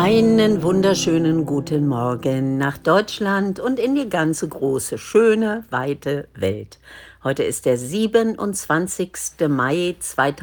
Einen wunderschönen guten Morgen nach Deutschland und in die ganze große, schöne, weite Welt. Heute ist der 27. Mai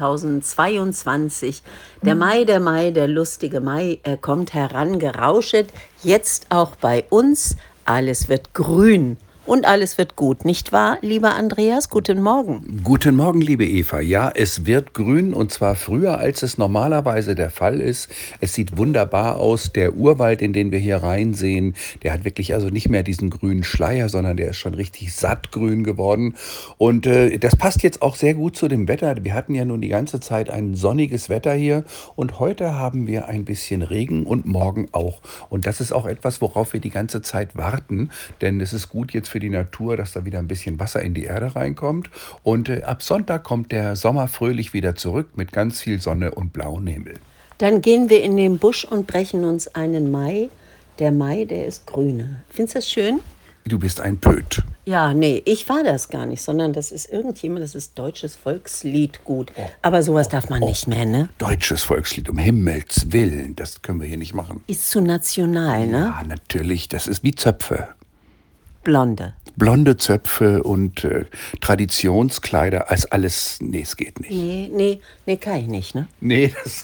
2022. Der Mai, der lustige Mai, er kommt herangerauschet. Jetzt auch bei uns. Alles wird grün und alles wird gut, nicht wahr, lieber Andreas? Guten Morgen. Guten Morgen, liebe Eva. Ja, es wird grün und zwar früher, als es normalerweise der Fall ist. Es sieht wunderbar aus. Der Urwald, in den wir hier reinsehen, der hat wirklich also nicht mehr diesen grünen Schleier, sondern der ist schon richtig sattgrün geworden. Und das passt jetzt auch sehr gut zu dem Wetter. Wir hatten ja nun die ganze Zeit ein sonniges Wetter hier und heute haben wir ein bisschen Regen und morgen auch. Und das ist auch etwas, worauf wir die ganze Zeit warten, denn es ist gut jetzt für die Natur, dass da wieder ein bisschen Wasser in die Erde reinkommt. Und ab Sonntag kommt der Sommer fröhlich wieder zurück mit ganz viel Sonne und blauem Himmel. Dann gehen wir in den Busch und brechen uns einen Mai. Der Mai, der ist grüne. Findest du das schön? Du bist ein Pöt. Ja, nee, ich war das gar nicht, sondern das ist irgendjemand, das ist deutsches Volkslied gut. Aber sowas darf man nicht mehr, ne? Deutsches Volkslied, um Himmels Willen, das können wir hier nicht machen. Ist zu national, ne? Ja, natürlich, das ist wie Zöpfe. Blonde. Blonde Zöpfe und Traditionskleider als alles, nee, es geht nicht. Nee, kann ich nicht, ne? Nee, das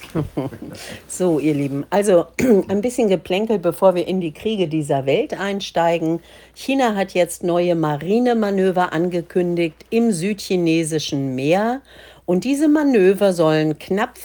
So, ihr Lieben, also ein bisschen Geplänkel, bevor wir in die Kriege dieser Welt einsteigen. China hat jetzt neue Marinemanöver angekündigt im südchinesischen Meer. Und diese Manöver sollen knapp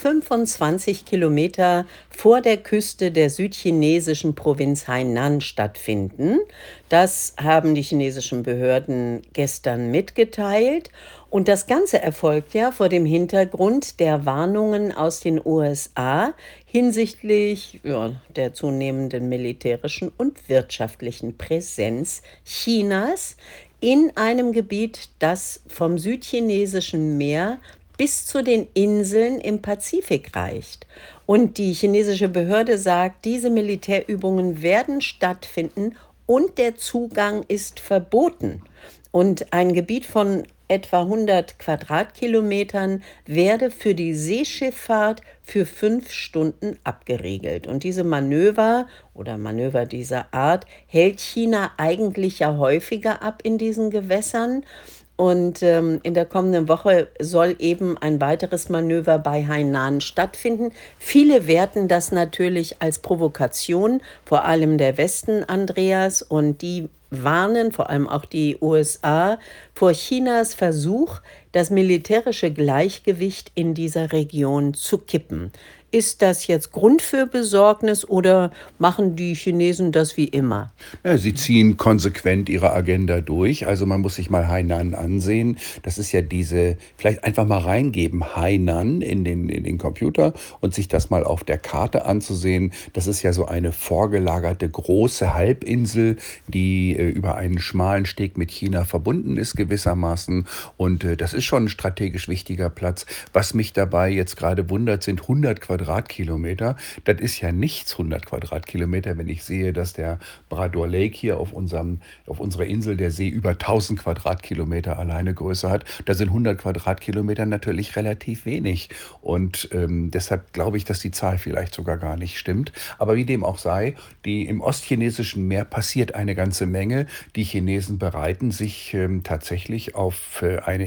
25 Kilometer vor der Küste der südchinesischen Provinz Hainan stattfinden. Das haben die chinesischen Behörden gestern mitgeteilt. Und das Ganze erfolgt ja vor dem Hintergrund der Warnungen aus den USA hinsichtlich der zunehmenden militärischen und wirtschaftlichen Präsenz Chinas in einem Gebiet, das vom südchinesischen Meer bis zu den Inseln im Pazifik reicht. Und die chinesische Behörde sagt, diese Militärübungen werden stattfinden und der Zugang ist verboten. Und ein Gebiet von etwa 100 Quadratkilometern werde für die Seeschifffahrt für 5 Stunden abgeriegelt. Und diese Manöver oder Manöver dieser Art hält China eigentlich ja häufiger ab in diesen Gewässern. Und in der kommenden Woche soll eben ein weiteres Manöver bei Hainan stattfinden. Viele werten das natürlich als Provokation, vor allem der Westen, Andreas, und die warnen, vor allem auch die USA, vor Chinas Versuch, das militärische Gleichgewicht in dieser Region zu kippen. Ist das jetzt Grund für Besorgnis oder machen die Chinesen das wie immer? Ja, sie ziehen konsequent ihre Agenda durch. Also man muss sich mal Hainan ansehen. Das ist ja diese, vielleicht einfach mal reingeben, Hainan in den Computer und sich das mal auf der Karte anzusehen. Das ist ja so eine vorgelagerte große Halbinsel, die über einen schmalen Steg mit China verbunden ist gewissermaßen. Und das ist schon ein strategisch wichtiger Platz. Was mich dabei jetzt gerade wundert, sind 100 Quadratkilometer. Das ist ja nichts, 100 Quadratkilometer, wenn ich sehe, dass der Brador Lake hier auf unserer Insel der See über 1000 Quadratkilometer alleine Größe hat. Da sind 100 Quadratkilometer natürlich relativ wenig. Und deshalb glaube ich, dass die Zahl vielleicht sogar gar nicht stimmt. Aber wie dem auch sei, im ostchinesischen Meer passiert eine ganze Menge. Die Chinesen bereiten sich tatsächlich auf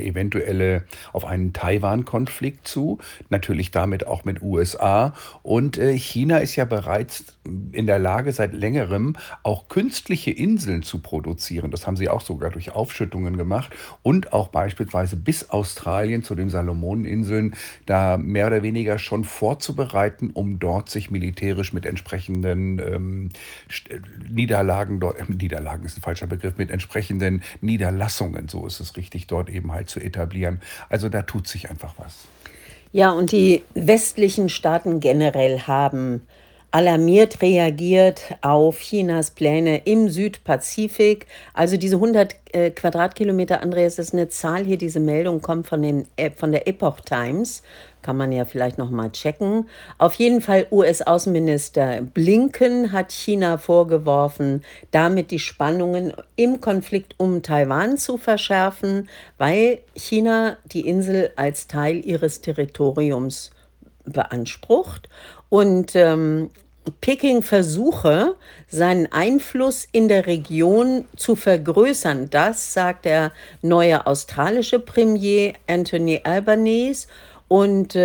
auf einen Taiwan-Konflikt zu. Natürlich damit auch mit USA. Und China ist ja bereits in der Lage, seit längerem auch künstliche Inseln zu produzieren. Das haben sie auch sogar durch Aufschüttungen gemacht und auch beispielsweise bis Australien zu den Salomoneninseln da mehr oder weniger schon vorzubereiten, um dort sich militärisch mit entsprechenden Niederlagen ist ein falscher Begriff, mit entsprechenden Niederlassungen, so ist es richtig, dort eben halt zu etablieren. Also da tut sich einfach was. Ja, und die westlichen Staaten generell haben alarmiert reagiert auf Chinas Pläne im Südpazifik. Also diese 100 Quadratkilometer, Andreas, das ist eine Zahl hier. Diese Meldung kommt von der Epoch Times. Kann man ja vielleicht noch mal checken. Auf jeden Fall US-Außenminister Blinken hat China vorgeworfen, damit die Spannungen im Konflikt um Taiwan zu verschärfen, weil China die Insel als Teil ihres Territoriums beansprucht. Und Peking versuche, seinen Einfluss in der Region zu vergrößern. Das sagt der neue australische Premier Anthony Albanese. Und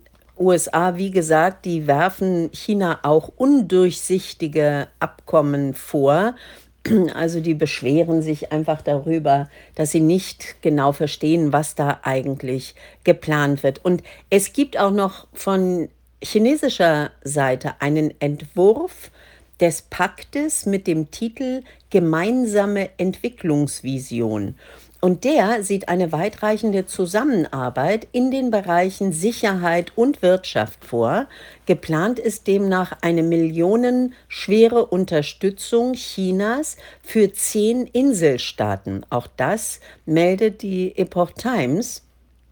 USA, wie gesagt, die werfen China auch undurchsichtige Abkommen vor. Also die beschweren sich einfach darüber, dass sie nicht genau verstehen, was da eigentlich geplant wird. Und es gibt auch noch von chinesischer Seite einen Entwurf des Paktes mit dem Titel Gemeinsame Entwicklungsvision. Und der sieht eine weitreichende Zusammenarbeit in den Bereichen Sicherheit und Wirtschaft vor. Geplant ist demnach eine millionenschwere Unterstützung Chinas für 10 Inselstaaten. Auch das meldet die Epoch Times.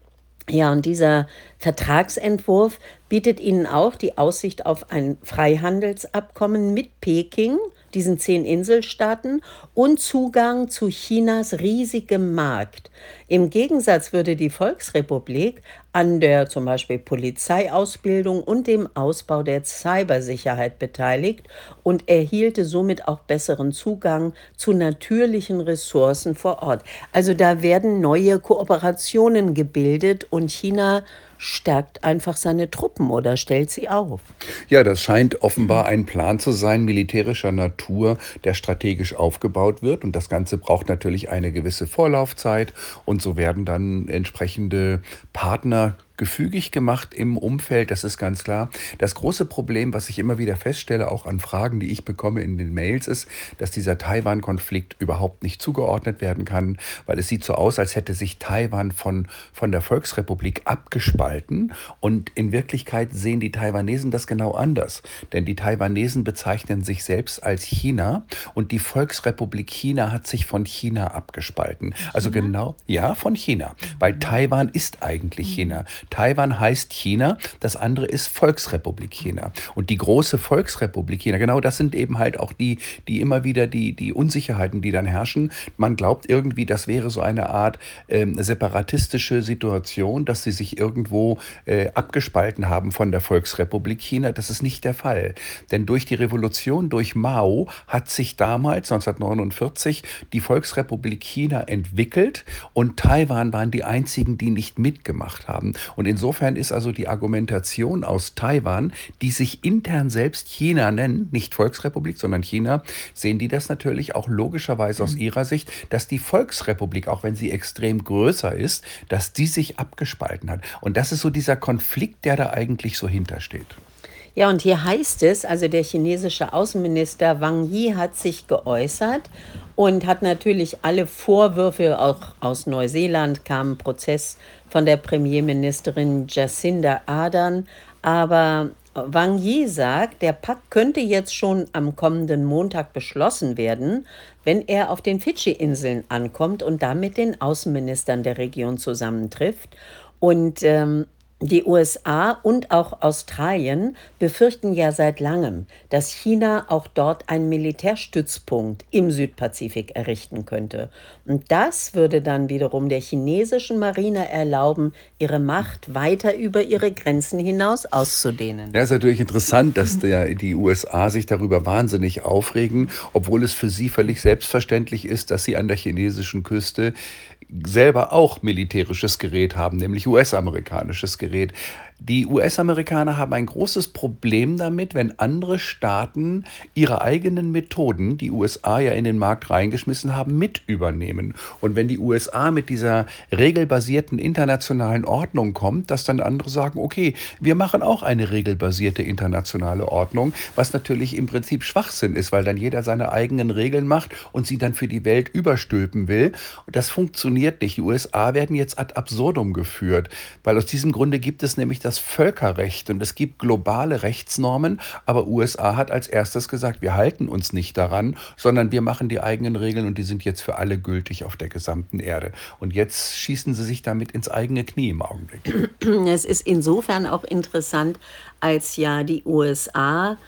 Ja, und dieser Vertragsentwurf bietet Ihnen auch die Aussicht auf ein Freihandelsabkommen mit Peking, diesen 10 Inselstaaten, und Zugang zu Chinas riesigem Markt. Im Gegensatz würde die Volksrepublik an der zum Beispiel Polizeiausbildung und dem Ausbau der Cybersicherheit beteiligt und erhielte somit auch besseren Zugang zu natürlichen Ressourcen vor Ort. Also da werden neue Kooperationen gebildet und China stärkt einfach seine Truppen oder stellt sie auf. Ja, das scheint offenbar ein Plan zu sein, militärischer Natur, der strategisch aufgebaut wird. Und das Ganze braucht natürlich eine gewisse Vorlaufzeit. Und so werden dann entsprechende Partner gefügig gemacht im Umfeld, das ist ganz klar. Das große Problem, was ich immer wieder feststelle, auch an Fragen, die ich bekomme in den Mails, ist, dass dieser Taiwan-Konflikt überhaupt nicht zugeordnet werden kann, weil es sieht so aus, als hätte sich Taiwan von der Volksrepublik abgespalten. Und in Wirklichkeit sehen die Taiwanesen das genau anders. Denn die Taiwanesen bezeichnen sich selbst als China und die Volksrepublik China hat sich von China abgespalten. Also China? genau, ja, von China. Weil Taiwan ist eigentlich China. Taiwan heißt China, das andere ist Volksrepublik China. Und die große Volksrepublik China, genau das sind eben halt auch die immer wieder die Unsicherheiten, die dann herrschen. Man glaubt irgendwie, das wäre so eine Art separatistische Situation, dass sie sich irgendwo abgespalten haben von der Volksrepublik China. Das ist nicht der Fall. Denn durch die Revolution, durch Mao, hat sich damals, 1949, die Volksrepublik China entwickelt und Taiwan waren die einzigen, die nicht mitgemacht haben. Und insofern ist also die Argumentation aus Taiwan, die sich intern selbst China nennen, nicht Volksrepublik, sondern China, sehen die das natürlich auch logischerweise aus ihrer Sicht, dass die Volksrepublik, auch wenn sie extrem größer ist, dass die sich abgespalten hat. Und das ist so dieser Konflikt, der da eigentlich so hintersteht. Ja, und hier heißt es, also der chinesische Außenminister Wang Yi hat sich geäußert und hat natürlich alle Vorwürfe, auch aus Neuseeland kam ein Prozess von der Premierministerin Jacinda Ardern, aber Wang Yi sagt, der Pakt könnte jetzt schon am kommenden Montag beschlossen werden, wenn er auf den Fidschi-Inseln ankommt und da mit den Außenministern der Region zusammentrifft. Und die USA und auch Australien befürchten ja seit langem, dass China auch dort einen Militärstützpunkt im Südpazifik errichten könnte. Und das würde dann wiederum der chinesischen Marine erlauben, ihre Macht weiter über ihre Grenzen hinaus auszudehnen. Ja, ist natürlich interessant, dass die USA sich darüber wahnsinnig aufregen, obwohl es für sie völlig selbstverständlich ist, dass sie an der chinesischen Küste selber auch militärisches Gerät haben, nämlich US-amerikanisches Gerät. Die US-Amerikaner haben ein großes Problem damit, wenn andere Staaten ihre eigenen Methoden, die USA ja in den Markt reingeschmissen haben, mit übernehmen. Und wenn die USA mit dieser regelbasierten internationalen Ordnung kommt, dass dann andere sagen, okay, wir machen auch eine regelbasierte internationale Ordnung, was natürlich im Prinzip Schwachsinn ist, weil dann jeder seine eigenen Regeln macht und sie dann für die Welt überstülpen will. Und das funktioniert nicht. Die USA werden jetzt ad absurdum geführt, weil aus diesem Grunde gibt es nämlich das Völkerrecht und es gibt globale Rechtsnormen, aber USA hat als erstes gesagt, wir halten uns nicht daran, sondern wir machen die eigenen Regeln und die sind jetzt für alle gültig auf der gesamten Erde. Und jetzt schießen sie sich damit ins eigene Knie im Augenblick. Es ist insofern auch interessant, als ja die USA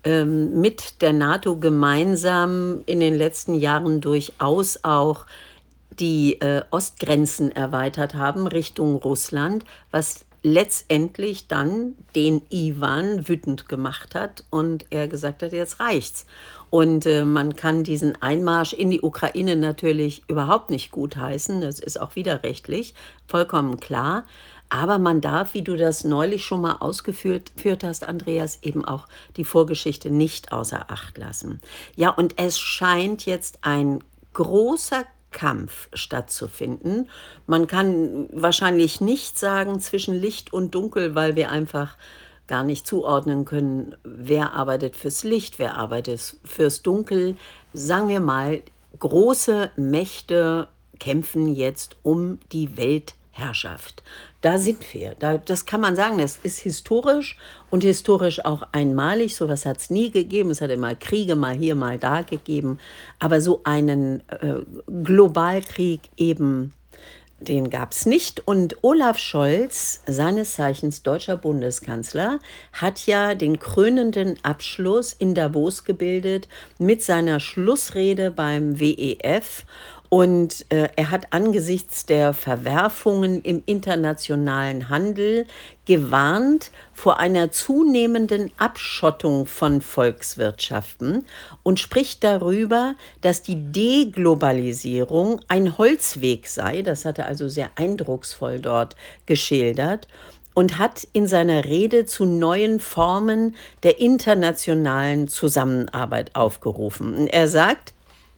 mit der NATO gemeinsam in den letzten Jahren durchaus auch die Ostgrenzen erweitert haben Richtung Russland, was letztendlich dann den Iwan wütend gemacht hat und er gesagt hat, jetzt reicht's. Und man kann diesen Einmarsch in die Ukraine natürlich überhaupt nicht gutheißen. Das ist auch widerrechtlich, vollkommen klar. Aber man darf, wie du das neulich schon mal ausgeführt hast, Andreas, eben auch die Vorgeschichte nicht außer Acht lassen. Ja, und es scheint jetzt ein großer Kampf stattzufinden. Man kann wahrscheinlich nicht sagen zwischen Licht und Dunkel, weil wir einfach gar nicht zuordnen können, wer arbeitet fürs Licht, wer arbeitet fürs Dunkel. Sagen wir mal, große Mächte kämpfen jetzt um die Weltherrschaft. Da sind wir. Das kann man sagen, das ist historisch und historisch auch einmalig. So etwas hat es nie gegeben. Es hat immer Kriege mal hier, mal da gegeben. Aber so einen Globalkrieg eben, den gab es nicht. Und Olaf Scholz, seines Zeichens deutscher Bundeskanzler, hat ja den krönenden Abschluss in Davos gebildet mit seiner Schlussrede beim WEF. Und er hat angesichts der Verwerfungen im internationalen Handel gewarnt vor einer zunehmenden Abschottung von Volkswirtschaften und spricht darüber, dass die Deglobalisierung ein Holzweg sei. Das hat er also sehr eindrucksvoll dort geschildert und hat in seiner Rede zu neuen Formen der internationalen Zusammenarbeit aufgerufen. Und er sagt,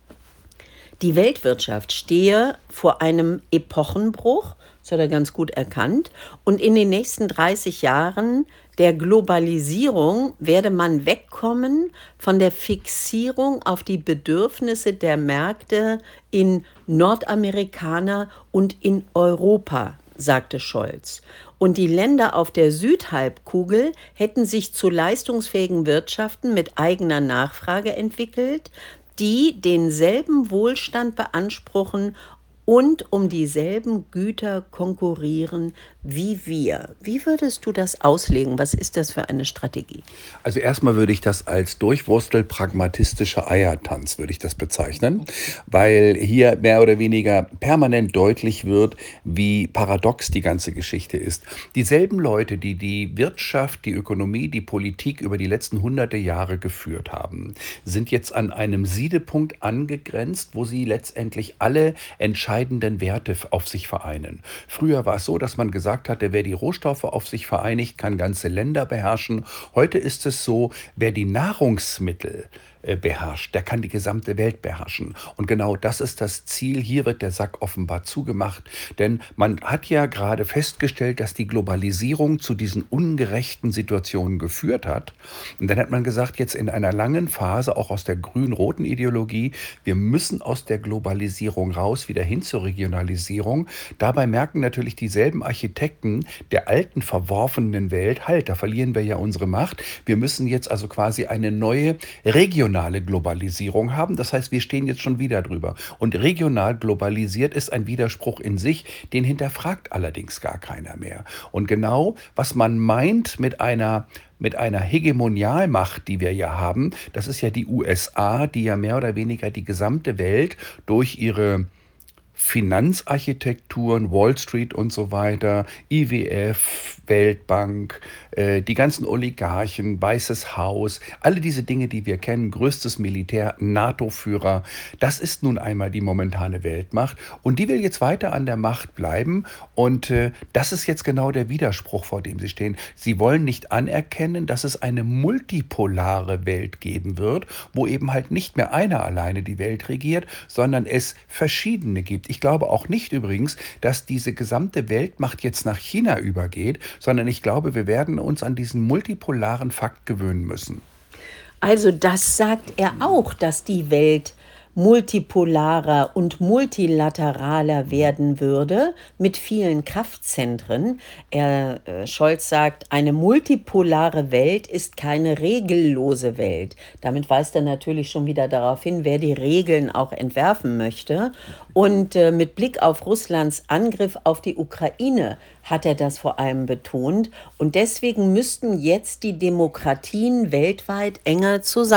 die Weltwirtschaft stehe vor einem Epochenbruch, das hat er ganz gut erkannt, und in den nächsten 30 Jahren der Globalisierung werde man wegkommen von der Fixierung auf die Bedürfnisse der Märkte in Nordamerika und in Europa, sagte Scholz. Und die Länder auf der Südhalbkugel hätten sich zu leistungsfähigen Wirtschaften mit eigener Nachfrage entwickelt, die denselben Wohlstand beanspruchen und um dieselben Güter konkurrieren wie wir. Wie würdest du das auslegen? Was ist das für eine Strategie? Also erstmal würde ich das als Durchwurstel pragmatistischer Eiertanz, würde ich das bezeichnen, weil hier mehr oder weniger permanent deutlich wird, wie paradox die ganze Geschichte ist. Dieselben Leute, die die Wirtschaft, die Ökonomie, die Politik über die letzten hunderte Jahre geführt haben, sind jetzt an einem Siedepunkt angegrenzt, wo sie letztendlich alle entscheidenden Werte auf sich vereinen. Früher war es so, dass man gesagt hatte, wer die Rohstoffe auf sich vereinigt, kann ganze Länder beherrschen. Heute ist es so, wer die Nahrungsmittel beherrscht, der kann die gesamte Welt beherrschen. Und genau das ist das Ziel. Hier wird der Sack offenbar zugemacht. Denn man hat ja gerade festgestellt, dass die Globalisierung zu diesen ungerechten Situationen geführt hat. Und dann hat man gesagt, jetzt in einer langen Phase, auch aus der grün-roten Ideologie, wir müssen aus der Globalisierung raus, wieder hin zur Regionalisierung. Dabei merken natürlich dieselben Architekten der alten verworfenen Welt, halt, da verlieren wir ja unsere Macht. Wir müssen jetzt also quasi eine neue regionale Globalisierung haben. Das heißt, wir stehen jetzt schon wieder drüber. Und regional globalisiert ist ein Widerspruch in sich, den hinterfragt allerdings gar keiner mehr. Und genau, was man meint mit einer Hegemonialmacht, die wir ja haben, das ist ja die USA, die ja mehr oder weniger die gesamte Welt durch ihre Finanzarchitekturen, Wall Street und so weiter, IWF, Weltbank, die ganzen Oligarchen, Weißes Haus, alle diese Dinge, die wir kennen, größtes Militär, NATO-Führer, das ist nun einmal die momentane Weltmacht und die will jetzt weiter an der Macht bleiben und das ist jetzt genau der Widerspruch, vor dem sie stehen. Sie wollen nicht anerkennen, dass es eine multipolare Welt geben wird, wo eben halt nicht mehr einer alleine die Welt regiert, sondern es verschiedene gibt. Ich glaube auch nicht übrigens, dass diese gesamte Weltmacht jetzt nach China übergeht, sondern ich glaube, wir werden uns an diesen multipolaren Fakt gewöhnen müssen. Also das sagt er auch, dass die Welt multipolarer und multilateraler werden würde mit vielen Kraftzentren. Scholz sagt, eine multipolare Welt ist keine regellose Welt. Damit weist er natürlich schon wieder darauf hin, wer die Regeln auch entwerfen möchte. Und mit Blick auf Russlands Angriff auf die Ukraine hat er das vor allem betont. Und deswegen müssten jetzt die Demokratien weltweit enger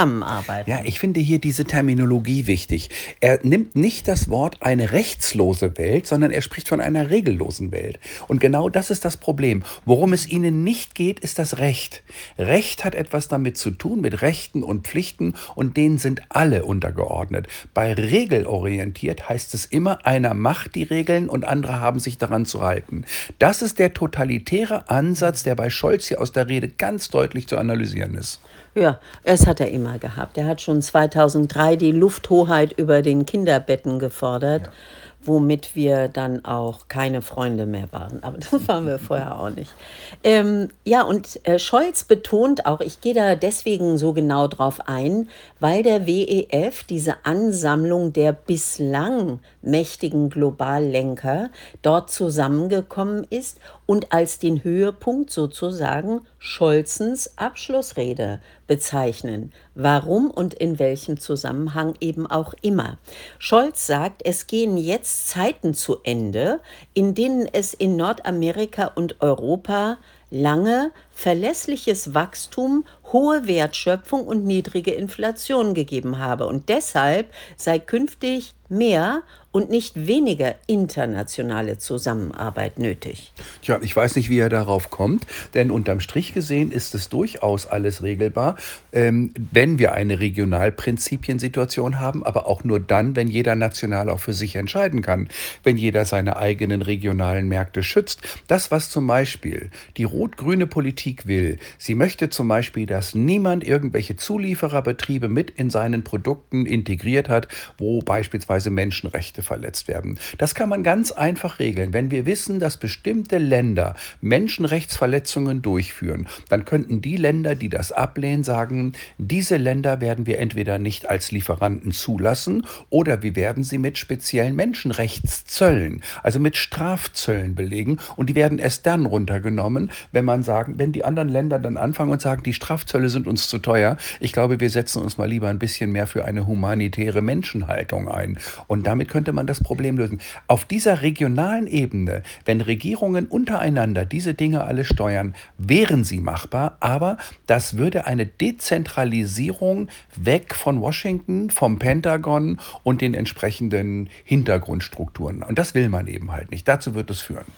Ja, zusammenarbeiten. ich finde hier diese Terminologie wichtig. Er nimmt nicht das Wort eine rechtslose Welt, sondern er spricht von einer regellosen Welt. Und genau das ist das Problem. Worum es ihnen nicht geht, ist das Recht. Recht hat etwas damit zu tun, mit Rechten und Pflichten, und denen sind alle untergeordnet. Bei regelorientiert heißt es immer, einer macht die Regeln und andere haben sich daran zu halten. Das ist der totalitäre Ansatz, der bei Scholz hier aus der Rede ganz deutlich zu analysieren ist. Ja, das hat er immer gehabt. Er hat schon 2003 die Lufthoheit über den Kinderbetten gefordert, Ja. womit wir dann auch keine Freunde mehr waren. Aber das waren wir vorher auch nicht. Ja, und Scholz betont auch, ich gehe da deswegen so genau drauf ein, weil der WEF, diese Ansammlung der bislang mächtigen Globallenker, dort zusammengekommen ist und als den Höhepunkt sozusagen Scholzens Abschlussrede bezeichnen. Warum und in welchem Zusammenhang eben auch immer. Scholz sagt, es gehen jetzt Zeiten zu Ende, in denen es in Nordamerika und Europa lange verlässliches Wachstum, hohe Wertschöpfung und niedrige Inflation gegeben habe. Und deshalb sei künftig mehr und nicht weniger internationale Zusammenarbeit nötig. Tja, ich weiß nicht, wie er darauf kommt, denn unterm Strich gesehen ist es durchaus alles regelbar, wenn wir eine Regionalprinzipiensituation haben, aber auch nur dann, wenn jeder national auch für sich entscheiden kann, wenn jeder seine eigenen regionalen Märkte schützt. Das, was zum Beispiel die rot-grüne Politik will, sie möchte zum Beispiel, dass niemand irgendwelche Zuliefererbetriebe mit in seinen Produkten integriert hat, wo beispielsweise Menschenrechte verletzt werden. Das kann man ganz einfach regeln. Wenn wir wissen, dass bestimmte Länder Menschenrechtsverletzungen durchführen, dann könnten die Länder, die das ablehnen, sagen, diese Länder werden wir entweder nicht als Lieferanten zulassen oder wir werden sie mit speziellen Menschenrechtszöllen, also mit Strafzöllen belegen, und die werden erst dann runtergenommen, wenn die anderen Länder dann anfangen und sagen, die Strafzölle sind uns zu teuer. Ich glaube, wir setzen uns mal lieber ein bisschen mehr für eine humanitäre Menschenhaltung ein. Und damit könnte man das Problem lösen. Auf dieser regionalen Ebene, wenn Regierungen untereinander diese Dinge alle steuern, wären sie machbar, aber das würde eine Dezentralisierung weg von Washington, vom Pentagon und den entsprechenden Hintergrundstrukturen. Und das will man eben halt nicht. Dazu wird es führen.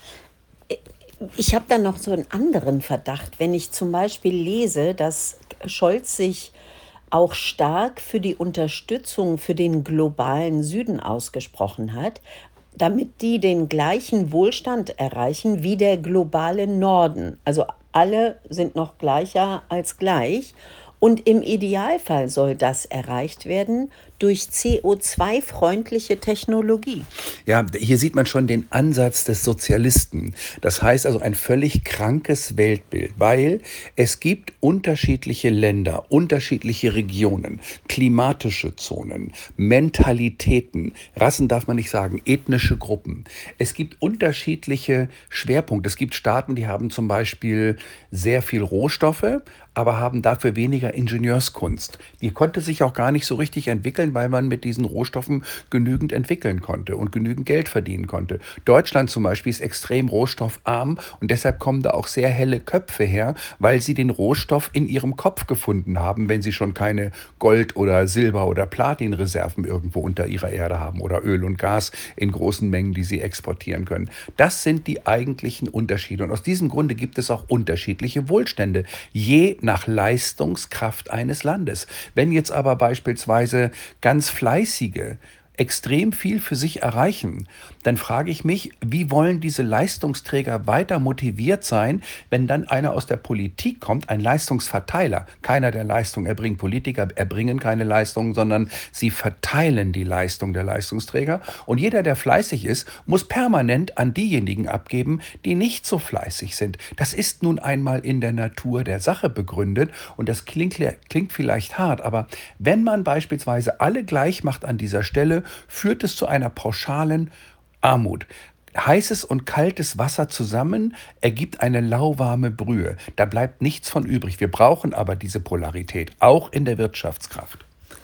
Ich habe da noch so einen anderen Verdacht, wenn ich zum Beispiel lese, dass Scholz sich auch stark für die Unterstützung für den globalen Süden ausgesprochen hat, damit die den gleichen Wohlstand erreichen wie der globale Norden. Also alle sind noch gleicher als gleich. Und im Idealfall soll das erreicht werden durch CO2-freundliche Technologie. Ja, hier sieht man schon den Ansatz des Sozialisten. Das heißt also ein völlig krankes Weltbild, weil es gibt unterschiedliche Länder, unterschiedliche Regionen, klimatische Zonen, Mentalitäten, Rassen darf man nicht sagen, ethnische Gruppen. Es gibt unterschiedliche Schwerpunkte. Es gibt Staaten, die haben zum Beispiel sehr viel Rohstoffe, aber haben dafür weniger Ingenieurskunst. Die konnte sich auch gar nicht so richtig entwickeln, weil man mit diesen Rohstoffen genügend entwickeln konnte und genügend Geld verdienen konnte. Deutschland zum Beispiel ist extrem rohstoffarm und deshalb kommen da auch sehr helle Köpfe her, weil sie den Rohstoff in ihrem Kopf gefunden haben, wenn sie schon keine Gold- oder Silber- oder Platinreserven irgendwo unter ihrer Erde haben oder Öl und Gas in großen Mengen, die sie exportieren können. Das sind die eigentlichen Unterschiede und aus diesem Grunde gibt es auch unterschiedliche Wohlstände, je nach Leistungskraft eines Landes. Wenn jetzt aber beispielsweise ganz fleißige extrem viel für sich erreichen, dann frage ich mich, wie wollen diese Leistungsträger weiter motiviert sein, wenn dann einer aus der Politik kommt, ein Leistungsverteiler. Keiner, der Leistung erbringt. Politiker erbringen keine Leistung, sondern sie verteilen die Leistung der Leistungsträger. Und jeder, der fleißig ist, muss permanent an diejenigen abgeben, die nicht so fleißig sind. Das ist nun einmal in der Natur der Sache begründet und das klingt vielleicht hart, aber wenn man beispielsweise alle gleich macht an dieser Stelle, führt es zu einer pauschalen Armut. Heißes und kaltes Wasser zusammen ergibt eine lauwarme Brühe. Da bleibt nichts von übrig. Wir brauchen aber diese Polarität, auch in der Wirtschaftskraft.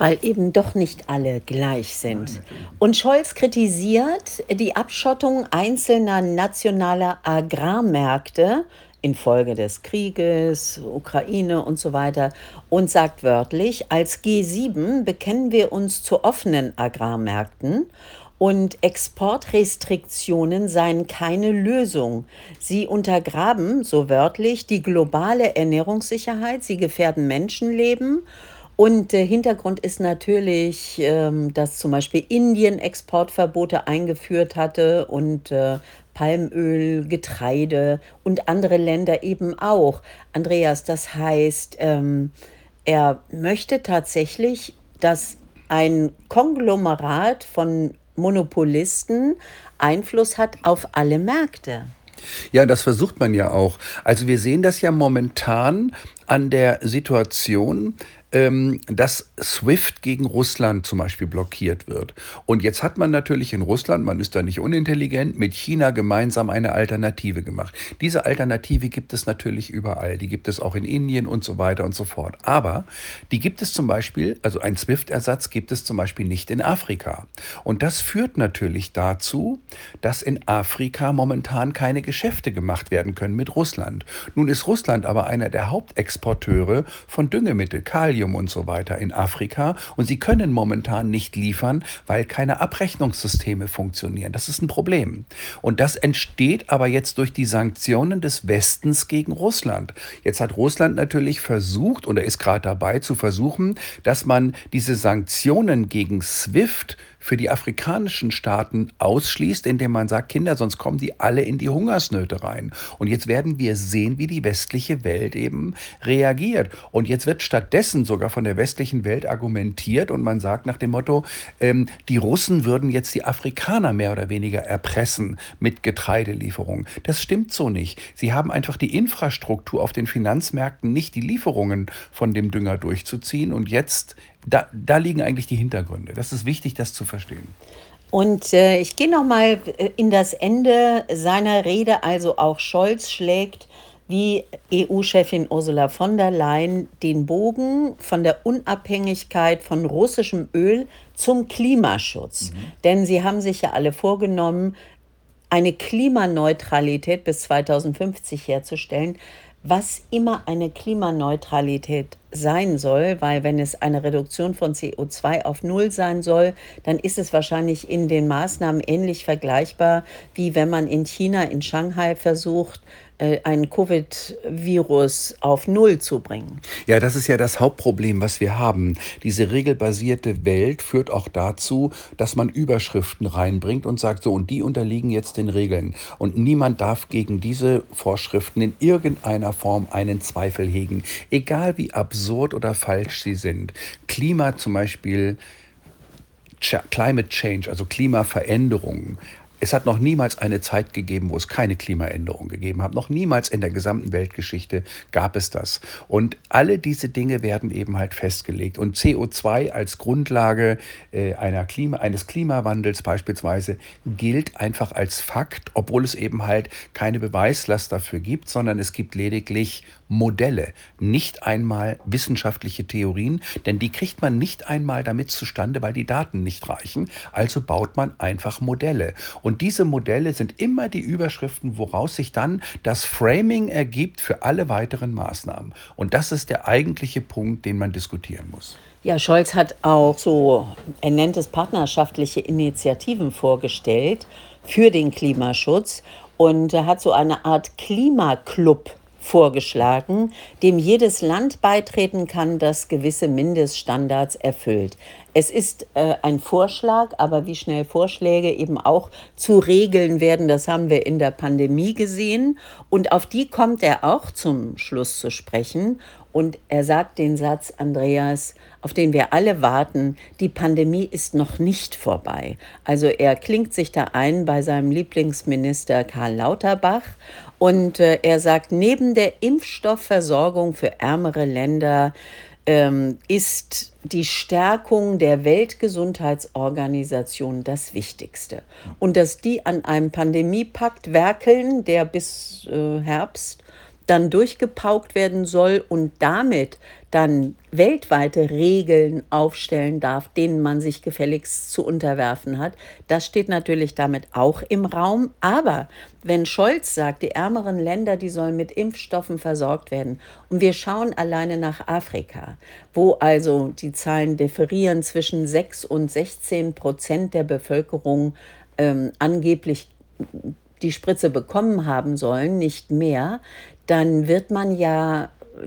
weil eben doch nicht alle gleich Nein, sind. natürlich nicht. Und Scholz kritisiert die Abschottung einzelner nationaler Agrarmärkte infolge des Krieges, Ukraine und so weiter und sagt wörtlich, als G7 bekennen wir uns zu offenen Agrarmärkten und Exportrestriktionen seien keine Lösung. Sie untergraben, so wörtlich, die globale Ernährungssicherheit, sie gefährden Menschenleben. Und der Hintergrund ist natürlich, dass zum Beispiel Indien Exportverbote eingeführt hatte und Palmöl, Getreide und andere Länder eben auch. Andreas, das heißt, er möchte tatsächlich, dass ein Konglomerat von Monopolisten Einfluss hat auf alle Märkte. Ja, das versucht man ja auch. Also wir sehen das ja momentan an der Situation, dass SWIFT gegen Russland zum Beispiel blockiert wird. Und jetzt hat man natürlich in Russland, man ist da nicht unintelligent, mit China gemeinsam eine Alternative gemacht. Diese Alternative gibt es natürlich überall. Die gibt es auch in Indien und so weiter und so fort. Aber die gibt es zum Beispiel, also ein SWIFT-Ersatz gibt es zum Beispiel nicht in Afrika. Und das führt natürlich dazu, dass in Afrika momentan keine Geschäfte gemacht werden können mit Russland. Nun ist Russland aber einer der Hauptexporteure von Düngemittel, Kalium und so weiter in Afrika und sie können momentan nicht liefern, weil keine Abrechnungssysteme funktionieren. Das ist ein Problem. Und das entsteht aber jetzt durch die Sanktionen des Westens gegen Russland. Jetzt hat Russland natürlich versucht oder ist gerade dabei zu versuchen, dass man diese Sanktionen gegen SWIFT für die afrikanischen Staaten ausschließt, indem man sagt, Kinder, sonst kommen die alle in die Hungersnöte rein. Und jetzt werden wir sehen, wie die westliche Welt eben reagiert. Und jetzt wird stattdessen sogar von der westlichen Welt argumentiert und man sagt nach dem Motto, die Russen würden jetzt die Afrikaner mehr oder weniger erpressen mit Getreidelieferungen. Das stimmt so nicht. Sie haben einfach die Infrastruktur auf den Finanzmärkten nicht, die Lieferungen von dem Dünger durchzuziehen. Und jetzt da liegen eigentlich die Hintergründe. Das ist wichtig, das zu verstehen. Und ich gehe noch mal in das Ende seiner Rede. Also auch Scholz schlägt wie EU-Chefin Ursula von der Leyen den Bogen von der Unabhängigkeit von russischem Öl zum Klimaschutz. Denn sie haben sich ja alle vorgenommen, eine Klimaneutralität bis 2050 herzustellen, was immer eine Klimaneutralität sein soll, weil wenn es eine Reduktion von CO2 auf Null sein soll, dann ist es wahrscheinlich in den Maßnahmen ähnlich vergleichbar, wie wenn man in China, in Shanghai versucht, ein Covid-Virus auf Null zu bringen. Ja, das ist ja das Hauptproblem, was wir haben. Diese regelbasierte Welt führt auch dazu, dass man Überschriften reinbringt und sagt, so, und die unterliegen jetzt den Regeln. Und niemand darf gegen diese Vorschriften in irgendeiner Form einen Zweifel hegen, egal wie absurd oder falsch sie sind. Klima zum Beispiel, Climate Change, also Klimaveränderungen. Es hat noch niemals eine Zeit gegeben, wo es keine Klimaänderung gegeben hat. Noch niemals in der gesamten Weltgeschichte gab es das. Und alle diese Dinge werden eben halt festgelegt. Und CO2 als Grundlage eines Klimawandels beispielsweise gilt einfach als Fakt, obwohl es eben halt keine Beweislast dafür gibt, sondern es gibt lediglich Modelle, nicht einmal wissenschaftliche Theorien, denn die kriegt man nicht einmal damit zustande, weil die Daten nicht reichen. Also baut man einfach Modelle. Und diese Modelle sind immer die Überschriften, woraus sich dann das Framing ergibt für alle weiteren Maßnahmen. Und das ist der eigentliche Punkt, den man diskutieren muss. Ja, Scholz hat auch so, er nennt es partnerschaftliche Initiativen vorgestellt für den Klimaschutz und er hat so eine Art Klimaclub vorgeschlagen, dem jedes Land beitreten kann, das gewisse Mindeststandards erfüllt. Es ist ein Vorschlag, aber wie schnell Vorschläge eben auch zu Regeln werden, das haben wir in der Pandemie gesehen. Und auf die kommt er auch zum Schluss zu sprechen. Und er sagt den Satz, Andreas, auf den wir alle warten, die Pandemie ist noch nicht vorbei. Also er klingt sich da ein bei seinem Lieblingsminister Karl Lauterbach. Und er sagt, neben der Impfstoffversorgung für ärmere Länder ist die Stärkung der Weltgesundheitsorganisation das Wichtigste. Und dass die an einem Pandemiepakt werkeln, der bis Herbst dann durchgepaukt werden soll und damit dann weltweite Regeln aufstellen darf, denen man sich gefälligst zu unterwerfen hat. Das steht natürlich damit auch im Raum. Aber wenn Scholz sagt, die ärmeren Länder, die sollen mit Impfstoffen versorgt werden, und wir schauen alleine nach Afrika, wo also die Zahlen differieren zwischen 6 und 16% der Bevölkerung angeblich die Spritze bekommen haben sollen, nicht mehr, dann wird man ja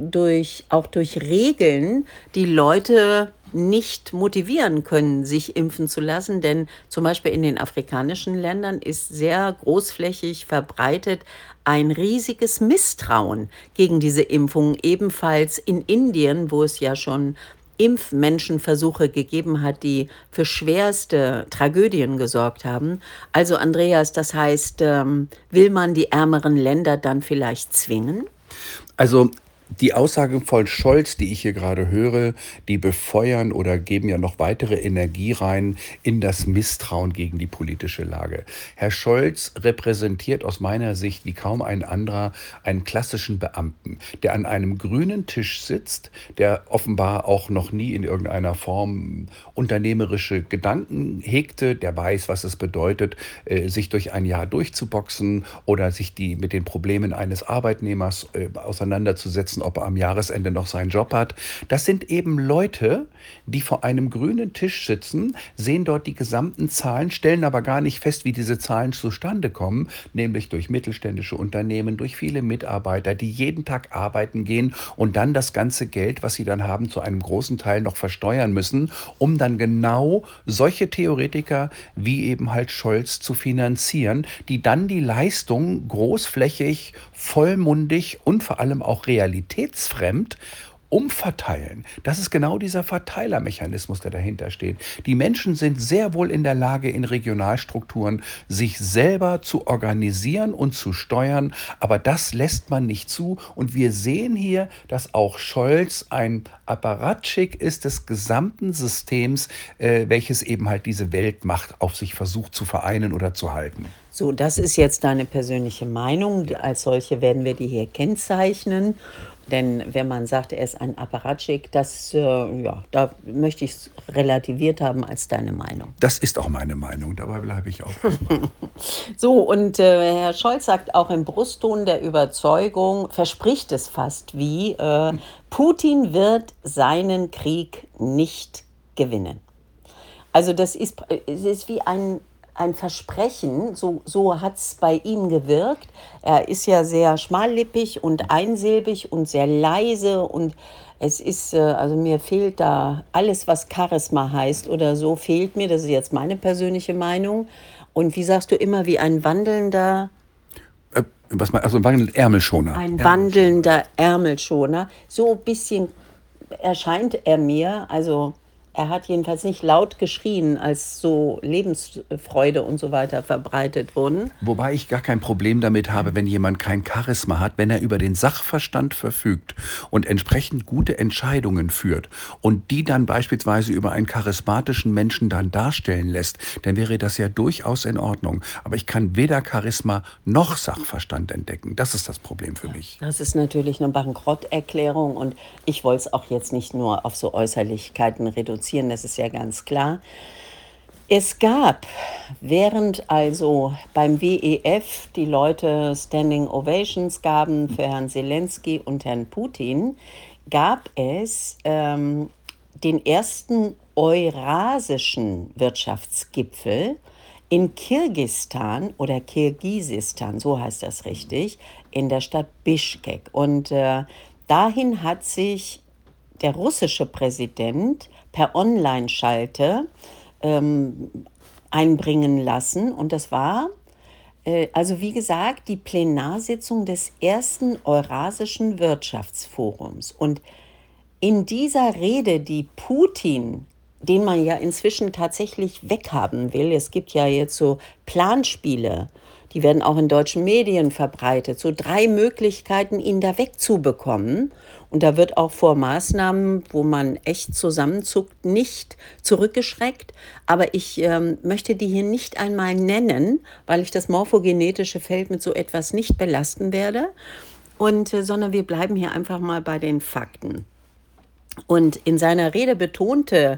auch durch Regeln die Leute nicht motivieren können, sich impfen zu lassen. Denn zum Beispiel in den afrikanischen Ländern ist sehr großflächig verbreitet ein riesiges Misstrauen gegen diese Impfung. Ebenfalls in Indien, wo es ja schon Impfmenschenversuche gegeben hat, die für schwerste Tragödien gesorgt haben. Also Andreas, das heißt, will man die ärmeren Länder dann vielleicht zwingen? Also die Aussagen von Scholz, die ich hier gerade höre, die befeuern oder geben ja noch weitere Energie rein in das Misstrauen gegen die politische Lage. Herr Scholz repräsentiert aus meiner Sicht wie kaum ein anderer einen klassischen Beamten, der an einem grünen Tisch sitzt, der offenbar auch noch nie in irgendeiner Form unternehmerische Gedanken hegte, der weiß, was es bedeutet, sich durch ein Jahr durchzuboxen oder sich mit den Problemen eines Arbeitnehmers auseinanderzusetzen, ob er am Jahresende noch seinen Job hat. Das sind eben Leute, die vor einem grünen Tisch sitzen, sehen dort die gesamten Zahlen, stellen aber gar nicht fest, wie diese Zahlen zustande kommen, nämlich durch mittelständische Unternehmen, durch viele Mitarbeiter, die jeden Tag arbeiten gehen und dann das ganze Geld, was sie dann haben, zu einem großen Teil noch versteuern müssen, um dann genau solche Theoretiker wie eben halt Scholz zu finanzieren, die dann die Leistung großflächig, vollmundig und vor allem auch realitätsfremd umverteilen. Das ist genau dieser Verteilermechanismus, der dahinter steht. Die Menschen sind sehr wohl in der Lage, in Regionalstrukturen sich selber zu organisieren und zu steuern, aber das lässt man nicht zu. Und wir sehen hier, dass auch Scholz ein Apparatschik ist des gesamten Systems, welches eben halt diese Weltmacht auf sich versucht zu vereinen oder zu halten. So, das ist jetzt deine persönliche Meinung. Als solche werden wir die hier kennzeichnen. Denn wenn man sagt, er ist ein Apparatschik, ja, da möchte ich es relativiert haben als deine Meinung. Das ist auch meine Meinung, dabei bleibe ich auch. So, und Herr Scholz sagt auch im Brustton der Überzeugung, verspricht es fast wie, Putin wird seinen Krieg nicht gewinnen. Also es ist wie ein Versprechen, so hat es bei ihm gewirkt. Er ist ja sehr schmallippig und einsilbig und sehr leise und es ist, also mir fehlt da alles, was Charisma heißt oder so, fehlt mir. Das ist jetzt meine persönliche Meinung. Und wie sagst du immer, wie ein wandelnder Also ein Ärmelschoner. wandelnder Ärmelschoner. So ein bisschen erscheint er mir, also er hat jedenfalls nicht laut geschrien, als so Lebensfreude und so weiter verbreitet wurden. Wobei ich gar kein Problem damit habe, wenn jemand kein Charisma hat, wenn er über den Sachverstand verfügt und entsprechend gute Entscheidungen führt und die dann beispielsweise über einen charismatischen Menschen dann darstellen lässt, dann wäre das ja durchaus in Ordnung. Aber ich kann weder Charisma noch Sachverstand entdecken. Das ist das Problem für mich. Das ist natürlich eine Bankrotterklärung und ich wollte es auch jetzt nicht nur auf so Äußerlichkeiten reduzieren, das ist ja ganz klar. Es gab, während also beim WEF die Leute Standing Ovations gaben für Herrn Zelensky und Herrn Putin, gab es den ersten eurasischen Wirtschaftsgipfel in Kirgisistan oder Kirgisistan, so heißt das richtig, in der Stadt Bischkek. Und dahin hat sich der russische Präsident per Online-Schalte einbringen lassen. Und das war, also wie gesagt, die Plenarsitzung des ersten Eurasischen Wirtschaftsforums. Und in dieser Rede, die Putin, den man ja inzwischen tatsächlich weghaben will, es gibt ja jetzt so Planspiele, die werden auch in deutschen Medien verbreitet, so 3 Möglichkeiten, ihn da wegzubekommen. Und da wird auch vor Maßnahmen, wo man echt zusammenzuckt, nicht zurückgeschreckt. Aber ich möchte die hier nicht einmal nennen, weil ich das morphogenetische Feld mit so etwas nicht belasten werde. sondern wir bleiben hier einfach mal bei den Fakten. Und in seiner Rede betonte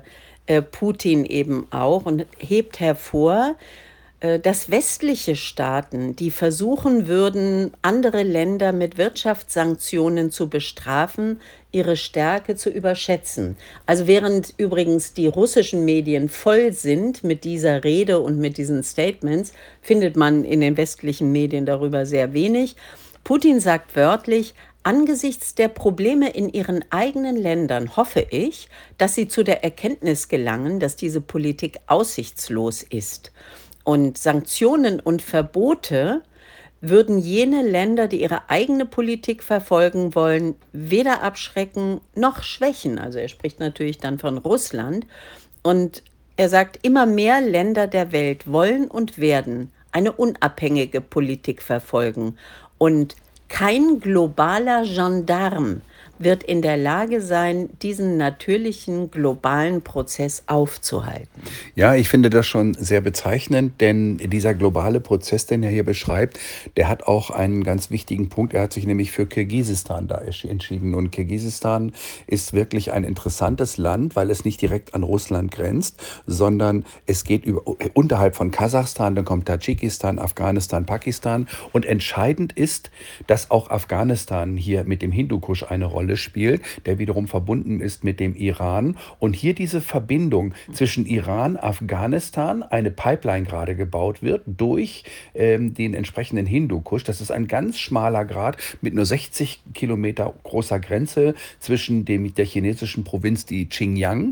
Putin eben auch und hebt hervor, dass westliche Staaten, die versuchen würden, andere Länder mit Wirtschaftssanktionen zu bestrafen, ihre Stärke zu überschätzen. Also während übrigens die russischen Medien voll sind mit dieser Rede und mit diesen Statements, findet man in den westlichen Medien darüber sehr wenig. Putin sagt wörtlich, angesichts der Probleme in ihren eigenen Ländern hoffe ich, dass sie zu der Erkenntnis gelangen, dass diese Politik aussichtslos ist. Und Sanktionen und Verbote würden jene Länder, die ihre eigene Politik verfolgen wollen, weder abschrecken noch schwächen. Also er spricht natürlich dann von Russland. Und er sagt, immer mehr Länder der Welt wollen und werden eine unabhängige Politik verfolgen. Und kein globaler Gendarm wird in der Lage sein, diesen natürlichen globalen Prozess aufzuhalten. Ja, ich finde das schon sehr bezeichnend, denn dieser globale Prozess, den er hier beschreibt, der hat auch einen ganz wichtigen Punkt. Er hat sich nämlich für Kirgisistan da entschieden. Und Kirgisistan ist wirklich ein interessantes Land, weil es nicht direkt an Russland grenzt, sondern es geht unterhalb von Kasachstan, dann kommt Tadschikistan, Afghanistan, Pakistan. Und entscheidend ist, dass auch Afghanistan hier mit dem Hindukusch eine Rolle spielt, der wiederum verbunden ist mit dem Iran. Und hier diese Verbindung zwischen Iran, Afghanistan, eine Pipeline gerade gebaut wird durch den entsprechenden Hindukusch. Das ist ein ganz schmaler Grat mit nur 60 Kilometer großer Grenze zwischen der chinesischen Provinz, die Xinjiang,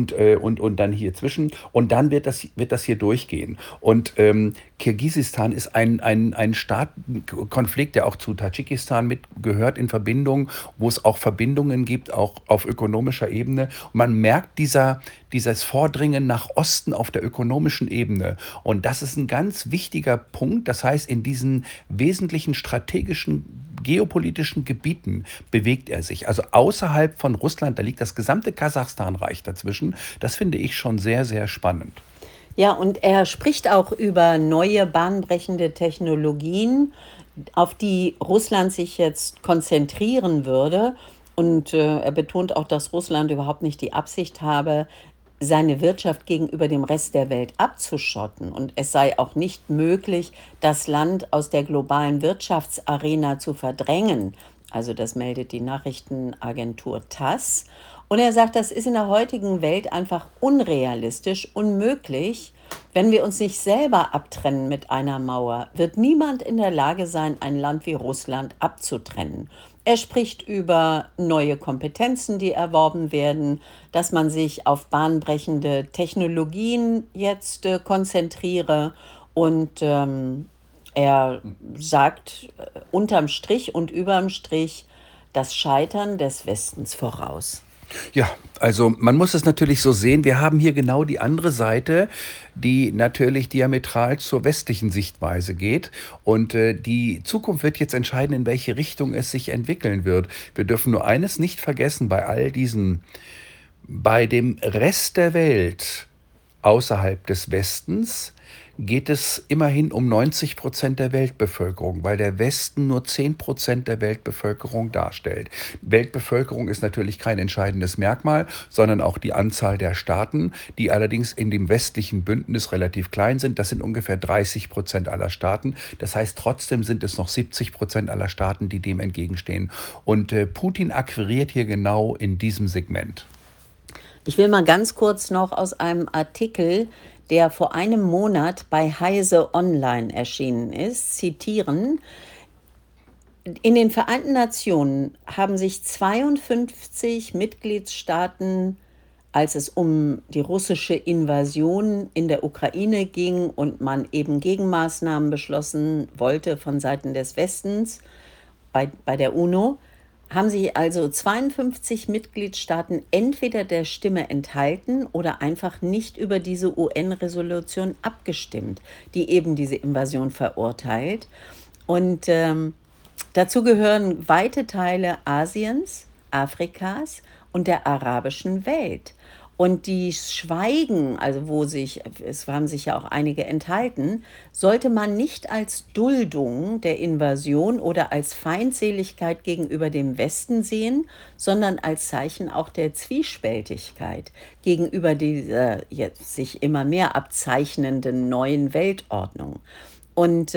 und dann hier zwischen. Und dann wird das hier durchgehen. Und Kirgisistan ist ein Konflikt, der auch zu Tadschikistan mitgehört in Verbindung, wo es auch Verbindungen gibt, auch auf ökonomischer Ebene. Und man merkt dieses Vordringen nach Osten auf der ökonomischen Ebene. Und das ist ein ganz wichtiger Punkt. Das heißt, in diesen wesentlichen strategischen geopolitischen Gebieten bewegt er sich. Also außerhalb von Russland, da liegt das gesamte Kasachstanreich dazwischen. Das finde ich schon sehr, sehr spannend. Ja, und er spricht auch über neue bahnbrechende Technologien, auf die Russland sich jetzt konzentrieren würde. Und er betont auch, dass Russland überhaupt nicht die Absicht habe, seine Wirtschaft gegenüber dem Rest der Welt abzuschotten. Und es sei auch nicht möglich, das Land aus der globalen Wirtschaftsarena zu verdrängen. Also das meldet die Nachrichtenagentur TASS. Und er sagt, das ist in der heutigen Welt einfach unrealistisch, unmöglich. Wenn wir uns nicht selber abtrennen mit einer Mauer, wird niemand in der Lage sein, ein Land wie Russland abzutrennen. Er spricht über neue Kompetenzen, die erworben werden, dass man sich auf bahnbrechende Technologien jetzt konzentriere. Und er sagt unterm Strich und überm Strich das Scheitern des Westens voraus. Ja, also man muss es natürlich so sehen, wir haben hier genau die andere Seite, die natürlich diametral zur westlichen Sichtweise geht. Und die Zukunft wird jetzt entscheiden, in welche Richtung es sich entwickeln wird. Wir dürfen nur eines nicht vergessen bei all diesen, bei dem Rest der Welt außerhalb des Westens geht es immerhin um 90% der Weltbevölkerung, weil der Westen nur 10% der Weltbevölkerung darstellt. Weltbevölkerung ist natürlich kein entscheidendes Merkmal, sondern auch die Anzahl der Staaten, die allerdings in dem westlichen Bündnis relativ klein sind. Das sind ungefähr 30% aller Staaten. Das heißt, trotzdem sind es noch 70% aller Staaten, die dem entgegenstehen. Und Putin akquiriert hier genau in diesem Segment. Ich will mal ganz kurz noch aus einem Artikel, der vor einem Monat bei Heise Online erschienen ist, zitieren. In den Vereinten Nationen haben sich 52 Mitgliedstaaten, als es um die russische Invasion in der Ukraine ging und man eben Gegenmaßnahmen beschlossen wollte von Seiten des Westens bei der UNO, haben sich also 52 Mitgliedstaaten entweder der Stimme enthalten oder einfach nicht über diese UN-Resolution abgestimmt, die eben diese Invasion verurteilt. Und dazu gehören weite Teile Asiens, Afrikas und der arabischen Welt. Und die Schweigen, also es haben sich ja auch einige enthalten, sollte man nicht als Duldung der Invasion oder als Feindseligkeit gegenüber dem Westen sehen, sondern als Zeichen auch der Zwiespältigkeit gegenüber dieser jetzt sich immer mehr abzeichnenden neuen Weltordnung. Und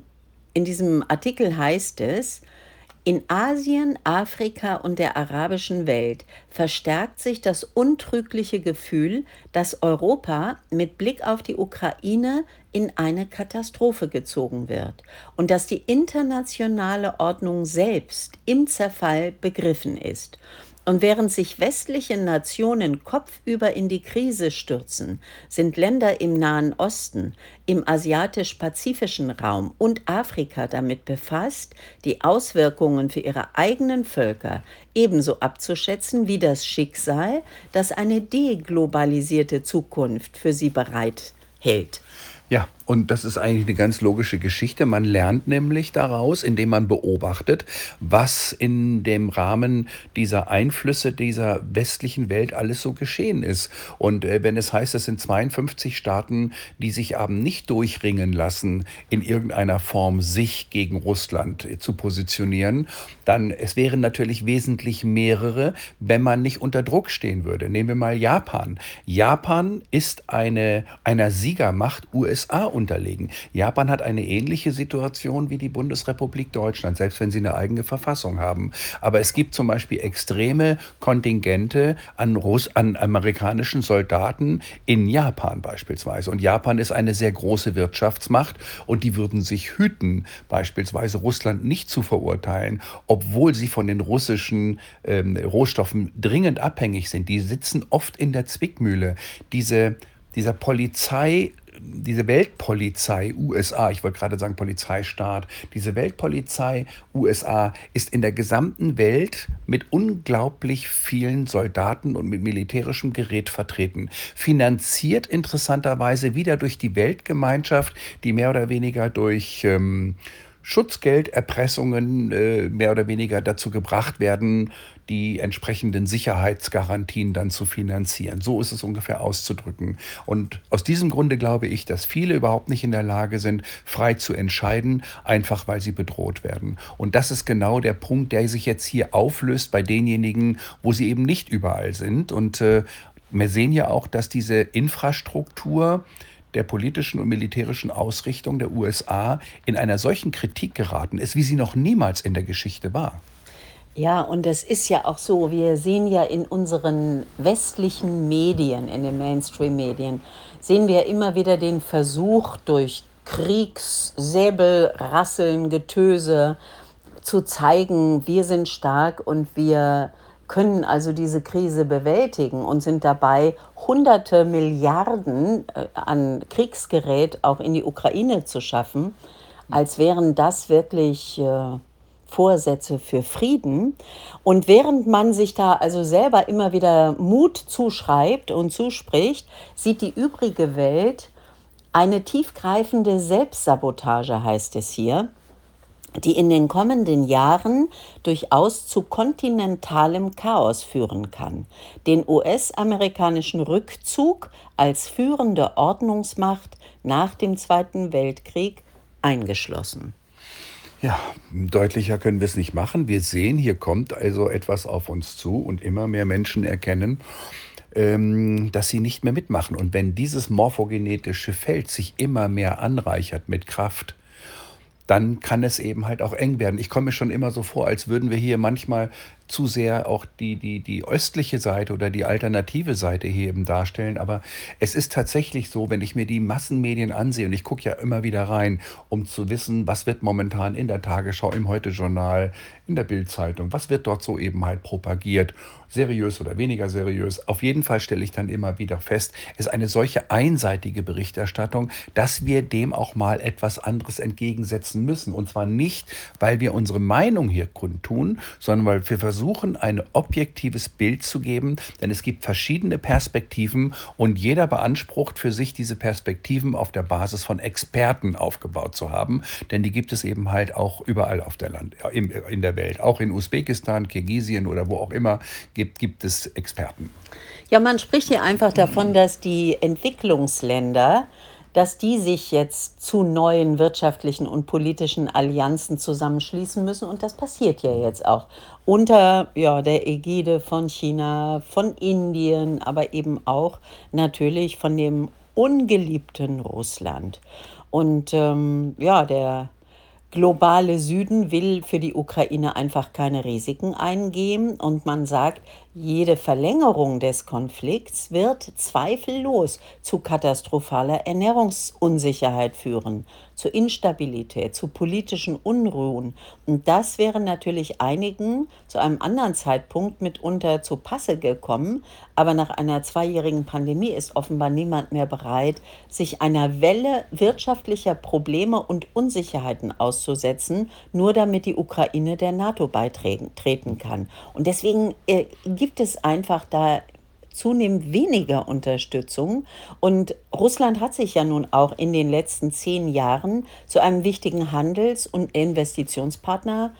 in diesem Artikel heißt es, in Asien, Afrika und der arabischen Welt verstärkt sich das untrügliche Gefühl, dass Europa mit Blick auf die Ukraine in eine Katastrophe gezogen wird und dass die internationale Ordnung selbst im Zerfall begriffen ist. Und während sich westliche Nationen kopfüber in die Krise stürzen, sind Länder im Nahen Osten, im asiatisch-pazifischen Raum und Afrika damit befasst, die Auswirkungen für ihre eigenen Völker ebenso abzuschätzen wie das Schicksal, das eine deglobalisierte Zukunft für sie bereithält. Ja, und das ist eigentlich eine ganz logische Geschichte. Man lernt nämlich daraus, indem man beobachtet, was in dem Rahmen dieser Einflüsse dieser westlichen Welt alles so geschehen ist. Und wenn es heißt, es sind 52 Staaten, die sich haben nicht durchringen lassen, in irgendeiner Form sich gegen Russland zu positionieren, dann es wären natürlich wesentlich mehrere, wenn man nicht unter Druck stehen würde. Nehmen wir mal Japan. Japan ist einer Siegermacht USA unterlegen. Japan hat eine ähnliche Situation wie die Bundesrepublik Deutschland, selbst wenn sie eine eigene Verfassung haben. Aber es gibt zum Beispiel extreme Kontingente an amerikanischen Soldaten in Japan beispielsweise. Und Japan ist eine sehr große Wirtschaftsmacht und die würden sich hüten, beispielsweise Russland nicht zu verurteilen, obwohl sie von den russischen Rohstoffen dringend abhängig sind. Die sitzen oft in der Zwickmühle. Dieser diese Weltpolizei USA, ich wollte gerade sagen Polizeistaat, diese Weltpolizei USA ist in der gesamten Welt mit unglaublich vielen Soldaten und mit militärischem Gerät vertreten. Finanziert interessanterweise wieder durch die Weltgemeinschaft, die mehr oder weniger durch Schutzgelderpressungen mehr oder weniger dazu gebracht werden, die entsprechenden Sicherheitsgarantien dann zu finanzieren. So ist es ungefähr auszudrücken. Und aus diesem Grunde glaube ich, dass viele überhaupt nicht in der Lage sind, frei zu entscheiden, einfach weil sie bedroht werden. Und das ist genau der Punkt, der sich jetzt hier auflöst bei denjenigen, wo sie eben nicht überall sind. Und wir sehen ja auch, dass diese Infrastruktur der politischen und militärischen Ausrichtung der USA in einer solchen Kritik geraten ist, wie sie noch niemals in der Geschichte war. Ja, und es ist ja auch so, wir sehen ja in unseren westlichen Medien, in den Mainstream-Medien, sehen wir immer wieder den Versuch durch Kriegssäbel, Rasseln, Getöse zu zeigen, wir sind stark und wir können also diese Krise bewältigen und sind dabei, hunderte Milliarden an Kriegsgerät auch in die Ukraine zu schaffen, als wären das wirklich Vorsätze für Frieden. Und während man sich da also selber immer wieder Mut zuschreibt und zuspricht, sieht die übrige Welt eine tiefgreifende Selbstsabotage, heißt es hier, die in den kommenden Jahren durchaus zu kontinentalem Chaos führen kann. Den US-amerikanischen Rückzug als führende Ordnungsmacht nach dem Zweiten Weltkrieg eingeschlossen. Ja, deutlicher können wir es nicht machen. Wir sehen, hier kommt also etwas auf uns zu und immer mehr Menschen erkennen, dass sie nicht mehr mitmachen. Und wenn dieses morphogenetische Feld sich immer mehr anreichert mit Kraft, dann kann es eben halt auch eng werden. Ich komme mir schon immer so vor, als würden wir hier manchmal zu sehr auch die östliche Seite oder die alternative Seite hier eben darstellen. Aber es ist tatsächlich so, wenn ich mir die Massenmedien ansehe, und ich gucke ja immer wieder rein, um zu wissen, was wird momentan in der Tagesschau, im Heute-Journal, in der Bild-Zeitung, was wird dort so eben halt propagiert, seriös oder weniger seriös. Auf jeden Fall stelle ich dann immer wieder fest, es ist eine solche einseitige Berichterstattung, dass wir dem auch mal etwas anderes entgegensetzen müssen. Und zwar nicht, weil wir unsere Meinung hier kundtun, sondern weil wir versuchen, versuchen, ein objektives Bild zu geben, denn es gibt verschiedene Perspektiven und jeder beansprucht für sich, diese Perspektiven auf der Basis von Experten aufgebaut zu haben, denn die gibt es eben halt auch überall auf der in der Welt. Auch in Usbekistan, Kirgisien oder wo auch immer gibt es Experten. Ja, man spricht hier einfach davon, dass die Entwicklungsländer, dass die sich jetzt zu neuen wirtschaftlichen und politischen Allianzen zusammenschließen müssen. Und das passiert ja jetzt auch unter ja, der Ägide von China, von Indien, aber eben auch natürlich von dem ungeliebten Russland. Und ja, der globale Süden will für die Ukraine einfach keine Risiken eingehen und man sagt, jede Verlängerung des Konflikts wird zweifellos zu katastrophaler Ernährungsunsicherheit führen, zu Instabilität, zu politischen Unruhen. Und das wäre natürlich einigen zu einem anderen Zeitpunkt mitunter zu Passe gekommen. Aber nach einer zweijährigen Pandemie ist offenbar niemand mehr bereit, sich einer Welle wirtschaftlicher Probleme und Unsicherheiten auszusetzen, nur damit die Ukraine der NATO beitreten kann. Und deswegen gibt es einfach da zunehmend weniger Unterstützung. Und Russland hat sich ja nun auch in den letzten 10 Jahren zu einem wichtigen Handels- und Investitionspartner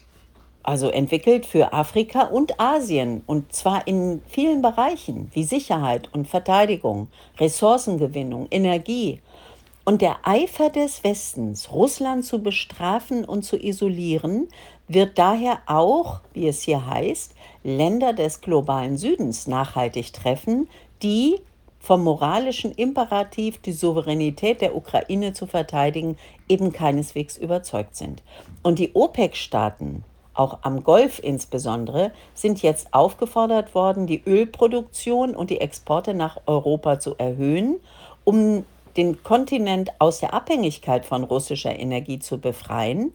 also entwickelt für Afrika und Asien, und zwar in vielen Bereichen wie Sicherheit und Verteidigung, Ressourcengewinnung, Energie. Und der Eifer des Westens, Russland zu bestrafen und zu isolieren, wird daher auch, wie es hier heißt, Länder des globalen Südens nachhaltig treffen, die vom moralischen Imperativ, die Souveränität der Ukraine zu verteidigen, eben keineswegs überzeugt sind. Und die OPEC-Staaten, auch am Golf insbesondere, sind jetzt aufgefordert worden, die Ölproduktion und die Exporte nach Europa zu erhöhen, um den Kontinent aus der Abhängigkeit von russischer Energie zu befreien.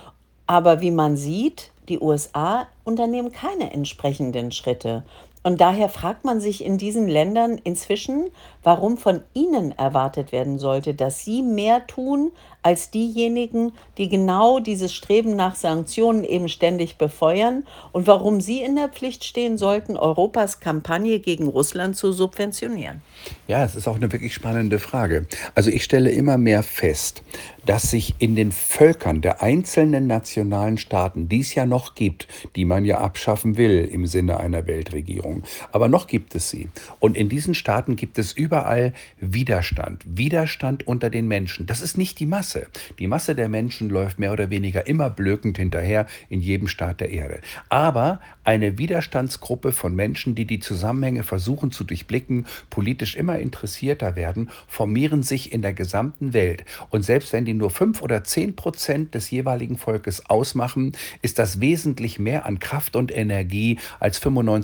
Aber wie man sieht, die USA unternehmen keine entsprechenden Schritte. Und daher fragt man sich in diesen Ländern inzwischen, warum von ihnen erwartet werden sollte, dass sie mehr tun als diejenigen, die genau dieses Streben nach Sanktionen eben ständig befeuern, und warum sie in der Pflicht stehen sollten, Europas Kampagne gegen Russland zu subventionieren. Ja, es ist auch eine wirklich spannende Frage. Also ich stelle immer mehr fest, dass sich in den Völkern der einzelnen nationalen Staaten, die es ja noch gibt, die man ja abschaffen will im Sinne einer Weltregierung, aber noch gibt es sie. Und in diesen Staaten gibt es überall Widerstand, Widerstand unter den Menschen. Das ist nicht die Masse. Die Masse der Menschen läuft mehr oder weniger immer blökend hinterher in jedem Staat der Erde. Aber eine Widerstandsgruppe von Menschen, die die Zusammenhänge versuchen zu durchblicken, politisch immer interessierter werden, formieren sich in der gesamten Welt. Und selbst wenn die nur 5 oder 10% des jeweiligen Volkes ausmachen, ist das wesentlich mehr an Kraft und Energie als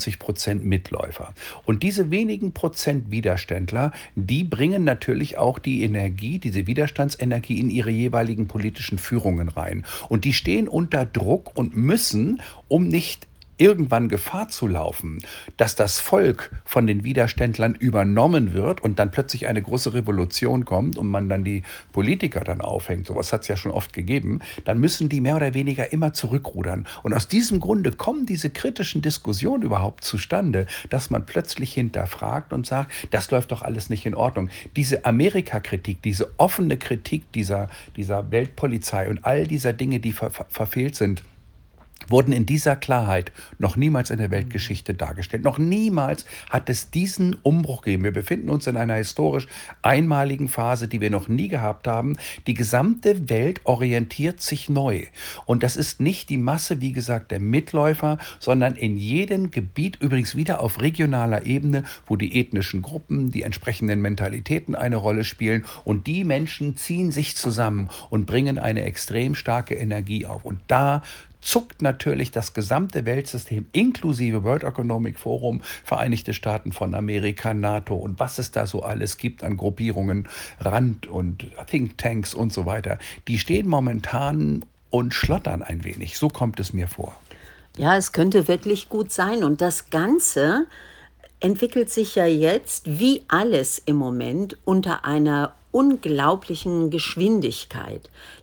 95% Mitläufer. Und diese wenigen Prozent Widerständler, die bringen natürlich auch die Energie, diese Widerstandsenergie in ihre jeweiligen politischen Führungen rein. Und die stehen unter Druck und müssen, um nicht irgendwann Gefahr zu laufen, dass das Volk von den Widerständlern übernommen wird und dann plötzlich eine große Revolution kommt und man dann die Politiker dann aufhängt, sowas hat es ja schon oft gegeben, dann müssen die mehr oder weniger immer zurückrudern. Und aus diesem Grunde kommen diese kritischen Diskussionen überhaupt zustande, dass man plötzlich hinterfragt und sagt, das läuft doch alles nicht in Ordnung. Diese Amerika-Kritik, diese offene Kritik dieser Weltpolizei und all dieser Dinge, die verfehlt sind, wurden in dieser Klarheit noch niemals in der Weltgeschichte dargestellt. Noch niemals hat es diesen Umbruch gegeben. Wir befinden uns in einer historisch einmaligen Phase, die wir noch nie gehabt haben. Die gesamte Welt orientiert sich neu. Und das ist nicht die Masse, wie gesagt, der Mitläufer, sondern in jedem Gebiet, übrigens wieder auf regionaler Ebene, wo die ethnischen Gruppen, die entsprechenden Mentalitäten eine Rolle spielen. Und die Menschen ziehen sich zusammen und bringen eine extrem starke Energie auf. Und da zuckt natürlich das gesamte Weltsystem inklusive World Economic Forum, Vereinigte Staaten von Amerika, NATO und was es da so alles gibt an Gruppierungen, Rand- und Thinktanks und so weiter. Die stehen momentan und schlottern ein wenig. So kommt es mir vor. Ja, es könnte wirklich gut sein. Und das Ganze entwickelt sich ja jetzt, wie alles im Moment, unter einer unglaublichen Geschwindigkeit.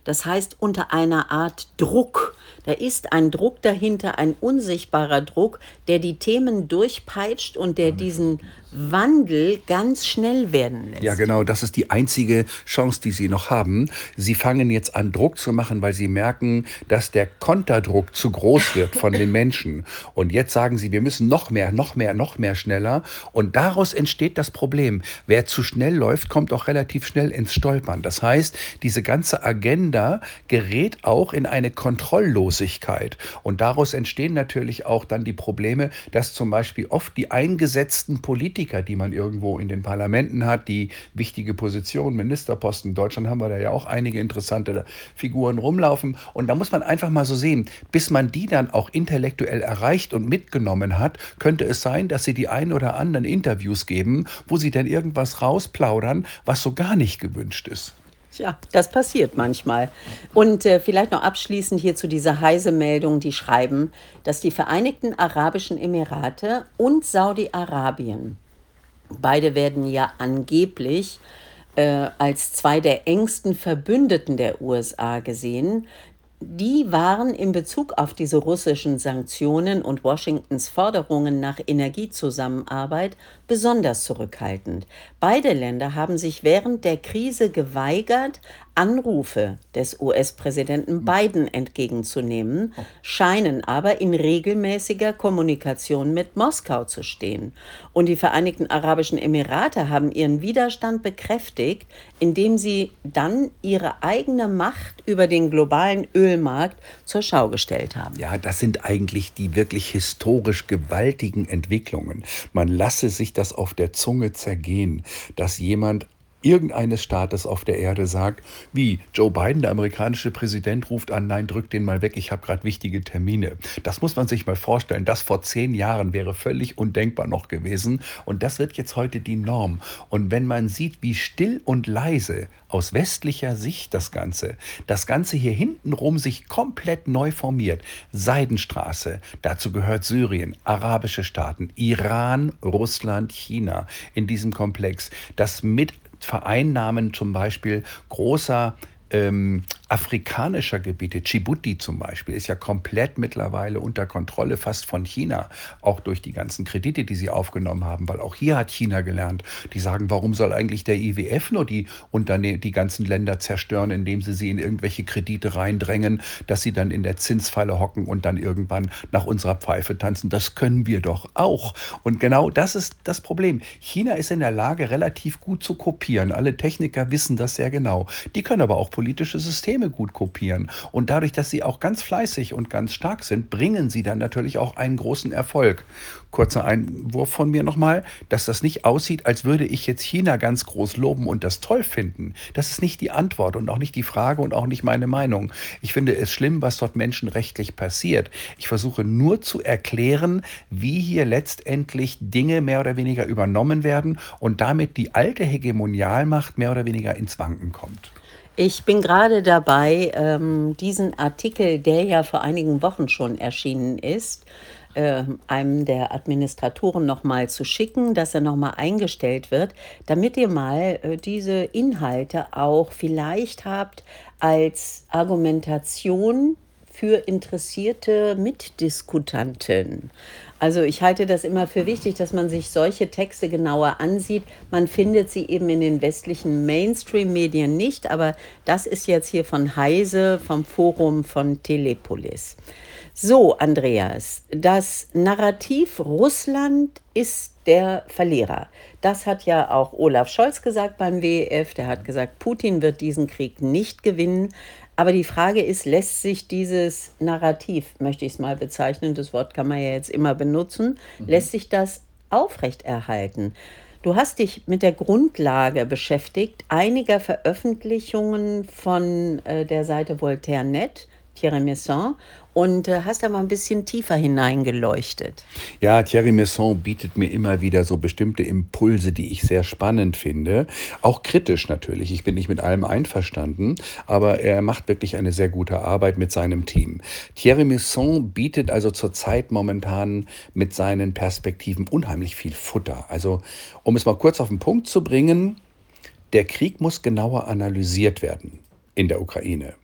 Das heißt unter einer Art Druck. Da ist ein Druck dahinter, ein unsichtbarer Druck, der die Themen durchpeitscht und der diesen Wandel ganz schnell werden Ja, lässt. genau, das ist die einzige Chance, die Sie noch haben. Sie fangen jetzt an, Druck zu machen, weil Sie merken, dass der Konterdruck zu groß wird von den Menschen. Und jetzt sagen Sie, wir müssen noch mehr, noch mehr, noch mehr schneller. Und daraus entsteht das Problem. Wer zu schnell läuft, kommt auch relativ schnell ins Stolpern. Das heißt, diese ganze Agenda gerät auch in eine Kontrolllosigkeit. Und daraus entstehen natürlich auch dann die Probleme, dass zum Beispiel oft die eingesetzten Politiker, die man irgendwo in den Parlamenten hat, die wichtige Positionen, Ministerposten, in Deutschland haben wir da ja auch einige interessante Figuren rumlaufen. Und da muss man einfach mal so sehen, bis man die dann auch intellektuell erreicht und mitgenommen hat, könnte es sein, dass sie die ein oder anderen Interviews geben, wo sie dann irgendwas rausplaudern, was so gar nicht gewünscht ist. Tja, das passiert manchmal. Und vielleicht noch abschließend hier zu dieser Heise-Meldung, die schreiben, dass die Vereinigten Arabischen Emirate und Saudi-Arabien, beide werden ja angeblich als zwei der engsten Verbündeten der USA gesehen, die waren in Bezug auf diese russischen Sanktionen und Washingtons Forderungen nach Energiezusammenarbeit besonders zurückhaltend. Beide Länder haben sich während der Krise geweigert, Anrufe des US-Präsidenten Biden entgegenzunehmen, scheinen aber in regelmäßiger Kommunikation mit Moskau zu stehen. Und die Vereinigten Arabischen Emirate haben ihren Widerstand bekräftigt, indem sie dann ihre eigene Macht über den globalen Ölmarkt zur Schau gestellt haben. Ja, das sind eigentlich die wirklich historisch gewaltigen Entwicklungen. Man lasse sich das auf der Zunge zergehen, dass jemand irgendeines Staates auf der Erde sagt, wie Joe Biden, der amerikanische Präsident, ruft an, nein, drück den mal weg, ich habe gerade wichtige Termine. Das muss man sich mal vorstellen. Das vor 10 Jahren wäre völlig undenkbar noch gewesen. Und das wird jetzt heute die Norm. Und wenn man sieht, wie still und leise aus westlicher Sicht das Ganze hier hintenrum sich komplett neu formiert. Seidenstraße, dazu gehört Syrien, arabische Staaten, Iran, Russland, China in diesem Komplex. Das mit Vereinnahmen zum Beispiel großer afrikanischer Gebiete, Djibouti zum Beispiel, ist ja komplett mittlerweile unter Kontrolle fast von China, auch durch die ganzen Kredite, die sie aufgenommen haben, weil auch hier hat China gelernt. Die sagen, warum soll eigentlich der IWF nur die ganzen Länder zerstören, indem sie in irgendwelche Kredite reindrängen, dass sie dann in der Zinsfalle hocken und dann irgendwann nach unserer Pfeife tanzen. Das können wir doch auch. Und genau das ist das Problem. China ist in der Lage, relativ gut zu kopieren. Alle Techniker wissen das sehr genau. Die können aber auch politische Systeme gut kopieren. Und dadurch, dass sie auch ganz fleißig und ganz stark sind, bringen sie dann natürlich auch einen großen Erfolg. Kurzer Einwurf von mir nochmal, dass das nicht aussieht, als würde ich jetzt China ganz groß loben und das toll finden. Das ist nicht die Antwort und auch nicht die Frage und auch nicht meine Meinung. Ich finde es schlimm, was dort menschenrechtlich passiert. Ich versuche nur zu erklären, wie hier letztendlich Dinge mehr oder weniger übernommen werden und damit die alte Hegemonialmacht mehr oder weniger ins Wanken kommt. Ich bin gerade dabei, diesen Artikel, der ja vor einigen Wochen schon erschienen ist, einem der Administratoren nochmal zu schicken, dass er nochmal eingestellt wird, damit ihr mal diese Inhalte auch vielleicht habt als Argumentation für interessierte Mitdiskutanten. Also ich halte das immer für wichtig, dass man sich solche Texte genauer ansieht. Man findet sie eben in den westlichen Mainstream-Medien nicht, aber das ist jetzt hier von Heise, vom Forum von Telepolis. So, Andreas, das Narrativ Russland ist der Verlierer. Das hat ja auch Olaf Scholz gesagt beim WEF. Der hat gesagt, Putin wird diesen Krieg nicht gewinnen. Aber die Frage ist, lässt sich dieses Narrativ, möchte ich es mal bezeichnen, das Wort kann man ja jetzt immer benutzen, lässt sich das aufrechterhalten? Du hast dich mit der Grundlage beschäftigt, einiger Veröffentlichungen von der Seite Voltaire.net, Thierry Meyssan, und hast da mal ein bisschen tiefer hineingeleuchtet. Ja, Thierry Meyssan bietet mir immer wieder so bestimmte Impulse, die ich sehr spannend finde. Auch kritisch natürlich. Ich bin nicht mit allem einverstanden, aber er macht wirklich eine sehr gute Arbeit mit seinem Team. Thierry Meyssan bietet also zurzeit momentan mit seinen Perspektiven unheimlich viel Futter. Also, um es mal kurz auf den Punkt zu bringen, der Krieg muss genauer analysiert werden in der Ukraine.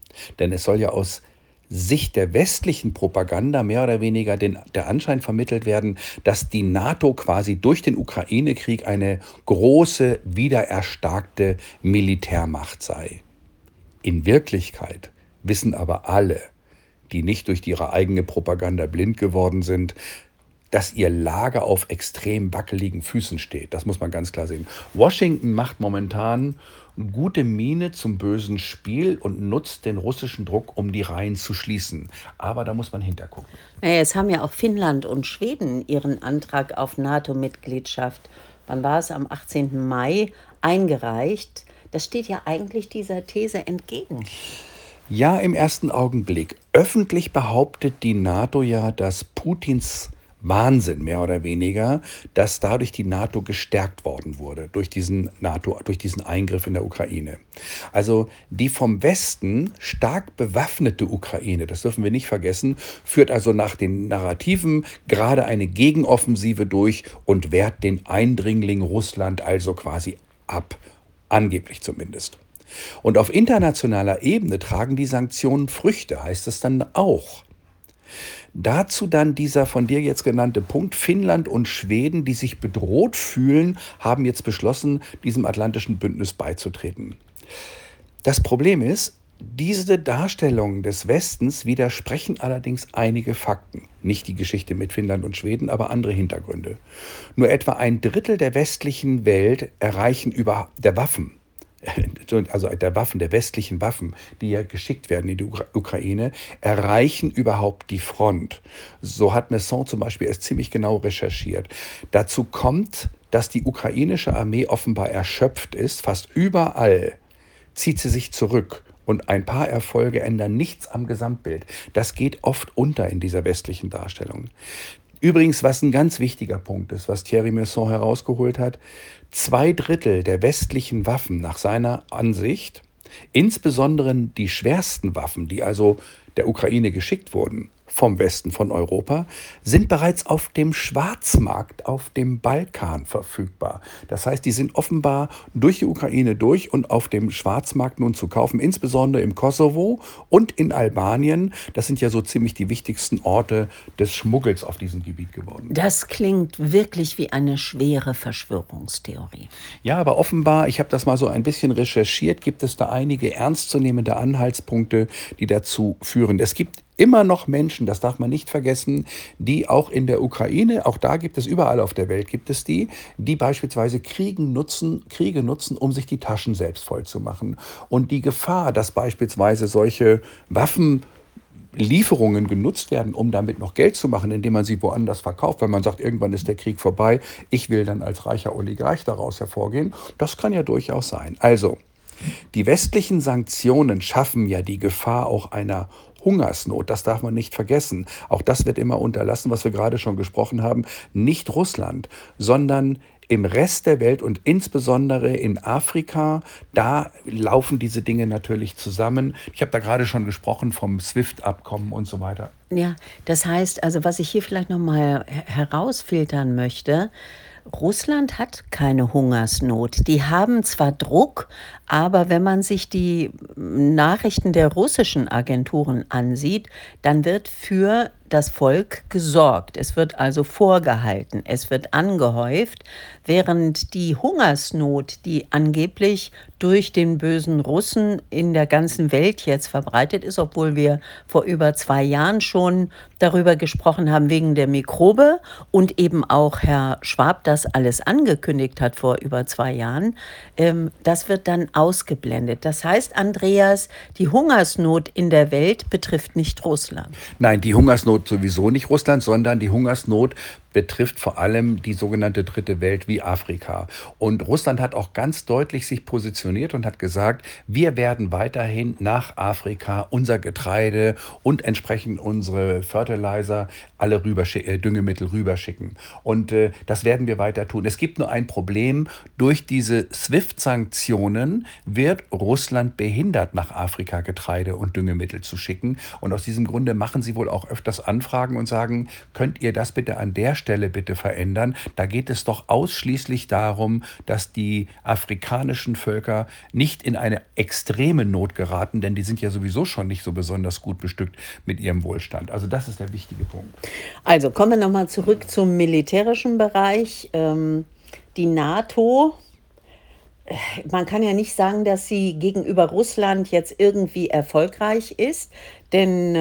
Denn es soll ja aus Sicht der westlichen Propaganda mehr oder weniger der Anschein vermittelt werden, dass die NATO quasi durch den Ukraine-Krieg eine große, wiedererstarkte Militärmacht sei. In Wirklichkeit wissen aber alle, die nicht durch ihre eigene Propaganda blind geworden sind, dass ihr Lager auf extrem wackeligen Füßen steht. Das muss man ganz klar sehen. Washington macht momentan gute Miene zum bösen Spiel und nutzt den russischen Druck, um die Reihen zu schließen. Aber da muss man hintergucken. Naja, jetzt haben ja auch Finnland und Schweden ihren Antrag auf NATO-Mitgliedschaft, wann war es, am 18. Mai, eingereicht. Das steht ja eigentlich dieser These entgegen. Ja, im ersten Augenblick. Öffentlich behauptet die NATO ja, dass Putins Wahnsinn mehr oder weniger, dass dadurch die NATO gestärkt worden wurde, durch diesen Eingriff in der Ukraine. Also die vom Westen stark bewaffnete Ukraine, das dürfen wir nicht vergessen, führt also nach den Narrativen gerade eine Gegenoffensive durch und wehrt den Eindringling Russland also quasi ab, angeblich zumindest. Und auf internationaler Ebene tragen die Sanktionen Früchte, heißt es dann auch. Dazu dann dieser von dir jetzt genannte Punkt: Finnland und Schweden, die sich bedroht fühlen, haben jetzt beschlossen, diesem atlantischen Bündnis beizutreten. Das Problem ist, diese Darstellungen des Westens widersprechen allerdings einige Fakten. Nicht die Geschichte mit Finnland und Schweden, aber andere Hintergründe. Nur etwa ein Drittel der westlichen Welt erreichen der Waffen, der westlichen Waffen, die ja geschickt werden in die Ukraine, erreichen überhaupt die Front. So hat Messon zum Beispiel erst ziemlich genau recherchiert. Dazu kommt, dass die ukrainische Armee offenbar erschöpft ist. Fast überall zieht sie sich zurück. Und ein paar Erfolge ändern nichts am Gesamtbild. Das geht oft unter in dieser westlichen Darstellung. Übrigens, was ein ganz wichtiger Punkt ist, was Thierry Meurson herausgeholt hat: 2/3 der westlichen Waffen nach seiner Ansicht, insbesondere die schwersten Waffen, die also der Ukraine geschickt wurden, vom Westen, von Europa, sind bereits auf dem Schwarzmarkt, auf dem Balkan verfügbar. Das heißt, die sind offenbar durch die Ukraine durch und auf dem Schwarzmarkt nun zu kaufen, insbesondere im Kosovo und in Albanien. Das sind ja so ziemlich die wichtigsten Orte des Schmuggels auf diesem Gebiet geworden. Das klingt wirklich wie eine schwere Verschwörungstheorie. Ja, aber offenbar, ich habe das mal so ein bisschen recherchiert, gibt es da einige ernstzunehmende Anhaltspunkte, die dazu führen. Es gibt immer noch Menschen, das darf man nicht vergessen, die auch in der Ukraine, auch da gibt es überall auf der Welt, gibt es die beispielsweise Kriege nutzen, um sich die Taschen selbst voll zu machen. Und die Gefahr, dass beispielsweise solche Waffenlieferungen genutzt werden, um damit noch Geld zu machen, indem man sie woanders verkauft, weil man sagt, irgendwann ist der Krieg vorbei, ich will dann als reicher Oligarch daraus hervorgehen, das kann ja durchaus sein. Also, die westlichen Sanktionen schaffen ja die Gefahr auch einer Hungersnot, das darf man nicht vergessen. Auch das wird immer unterlassen, was wir gerade schon gesprochen haben. Nicht Russland, sondern im Rest der Welt und insbesondere in Afrika, da laufen diese Dinge natürlich zusammen. Ich habe da gerade schon gesprochen vom SWIFT-Abkommen und so weiter. Ja, das heißt also, was ich hier vielleicht noch mal herausfiltern möchte: Russland hat keine Hungersnot. Die haben zwar Druck, aber wenn man sich die Nachrichten der russischen Agenturen ansieht, dann wird für das Volk gesorgt. Es wird also vorgehalten, es wird angehäuft, während die Hungersnot, die angeblich durch den bösen Russen in der ganzen Welt jetzt verbreitet ist, obwohl wir vor über 2 Jahren schon darüber gesprochen haben wegen der Mikrobe und eben auch Herr Schwab das alles angekündigt hat vor über 2 Jahren, das wird dann ausgeblendet. Das heißt, Andreas, die Hungersnot in der Welt betrifft nicht Russland. Nein, die Hungersnot sowieso nicht Russland, sondern die Hungersnot betrifft vor allem die sogenannte Dritte Welt wie Afrika. Und Russland hat auch ganz deutlich sich positioniert und hat gesagt, wir werden weiterhin nach Afrika unser Getreide und entsprechend unsere Fertilizer, alle Düngemittel rüberschicken. Und das werden wir weiter tun. Es gibt nur ein Problem: Durch diese SWIFT-Sanktionen wird Russland behindert, nach Afrika Getreide und Düngemittel zu schicken. Und aus diesem Grunde machen sie wohl auch öfters Anfragen und sagen, könnt ihr das bitte an der Stelle bitte verändern. Da geht es doch ausschließlich darum, dass die afrikanischen Völker nicht in eine extreme Not geraten, denn die sind ja sowieso schon nicht so besonders gut bestückt mit ihrem Wohlstand. Also das ist der wichtige Punkt. Also kommen wir nochmal zurück zum militärischen Bereich. Die NATO, man kann ja nicht sagen, dass sie gegenüber Russland jetzt irgendwie erfolgreich ist, denn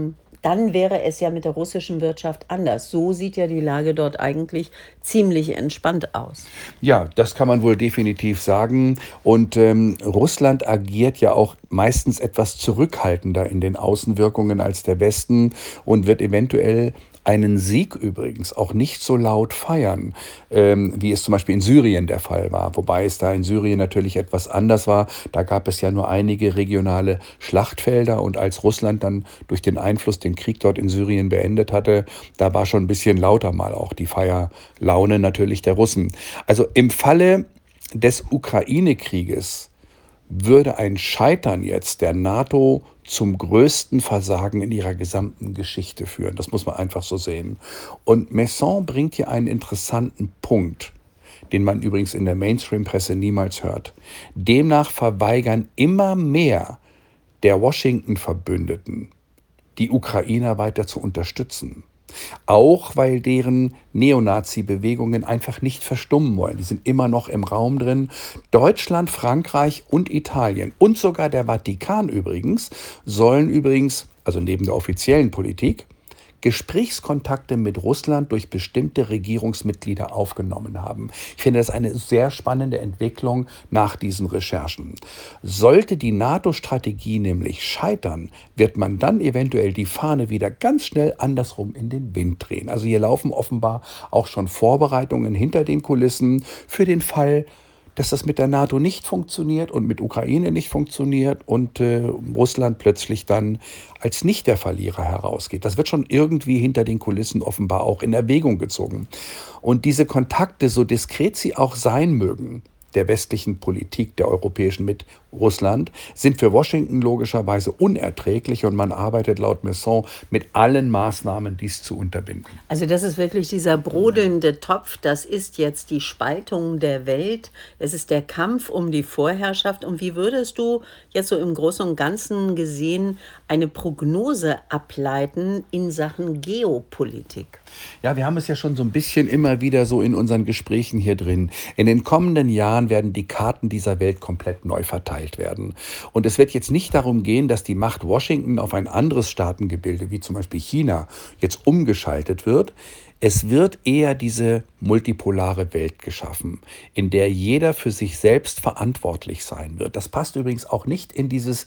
dann wäre es ja mit der russischen Wirtschaft anders. So sieht ja die Lage dort eigentlich ziemlich entspannt aus. Ja, das kann man wohl definitiv sagen. Und Russland agiert ja auch meistens etwas zurückhaltender in den Außenwirkungen als der Westen und wird eventuell einen Sieg übrigens auch nicht so laut feiern, wie es zum Beispiel in Syrien der Fall war. Wobei es da in Syrien natürlich etwas anders war. Da gab es ja nur einige regionale Schlachtfelder und als Russland dann durch den Einfluss den Krieg dort in Syrien beendet hatte, da war schon ein bisschen lauter mal auch die Feierlaune natürlich der Russen. Also im Falle des Ukraine-Krieges würde ein Scheitern jetzt der NATO zum größten Versagen in ihrer gesamten Geschichte führen. Das muss man einfach so sehen. Und Messon bringt hier einen interessanten Punkt, den man übrigens in der Mainstream-Presse niemals hört. Demnach verweigern immer mehr der Washington-Verbündeten, die Ukrainer weiter zu unterstützen. Auch weil deren Neonazi-Bewegungen einfach nicht verstummen wollen. Die sind immer noch im Raum drin. Deutschland, Frankreich und Italien und sogar der Vatikan übrigens sollen also neben der offiziellen Politik, Gesprächskontakte mit Russland durch bestimmte Regierungsmitglieder aufgenommen haben. Ich finde das eine sehr spannende Entwicklung nach diesen Recherchen. Sollte die NATO-Strategie nämlich scheitern, wird man dann eventuell die Fahne wieder ganz schnell andersrum in den Wind drehen. Also hier laufen offenbar auch schon Vorbereitungen hinter den Kulissen für den Fall, dass das mit der NATO nicht funktioniert und mit Ukraine nicht funktioniert und Russland plötzlich dann als nicht der Verlierer herausgeht. Das wird schon irgendwie hinter den Kulissen offenbar auch in Erwägung gezogen. Und diese Kontakte, so diskret sie auch sein mögen, der westlichen Politik, der europäischen mit Russland, sind für Washington logischerweise unerträglich und man arbeitet laut Messon mit allen Maßnahmen, dies zu unterbinden. Also das ist wirklich dieser brodelnde Topf, das ist jetzt die Spaltung der Welt, es ist der Kampf um die Vorherrschaft. Und wie würdest du jetzt so im Großen und Ganzen gesehen eine Prognose ableiten in Sachen Geopolitik? Ja, wir haben es ja schon so ein bisschen immer wieder so in unseren Gesprächen hier drin. In den kommenden Jahren werden die Karten dieser Welt komplett neu verteilt werden. Und es wird jetzt nicht darum gehen, dass die Macht Washington auf ein anderes Staatengebilde, wie zum Beispiel China, jetzt umgeschaltet wird. Es wird eher diese multipolare Welt geschaffen, in der jeder für sich selbst verantwortlich sein wird. Das passt übrigens auch nicht in dieses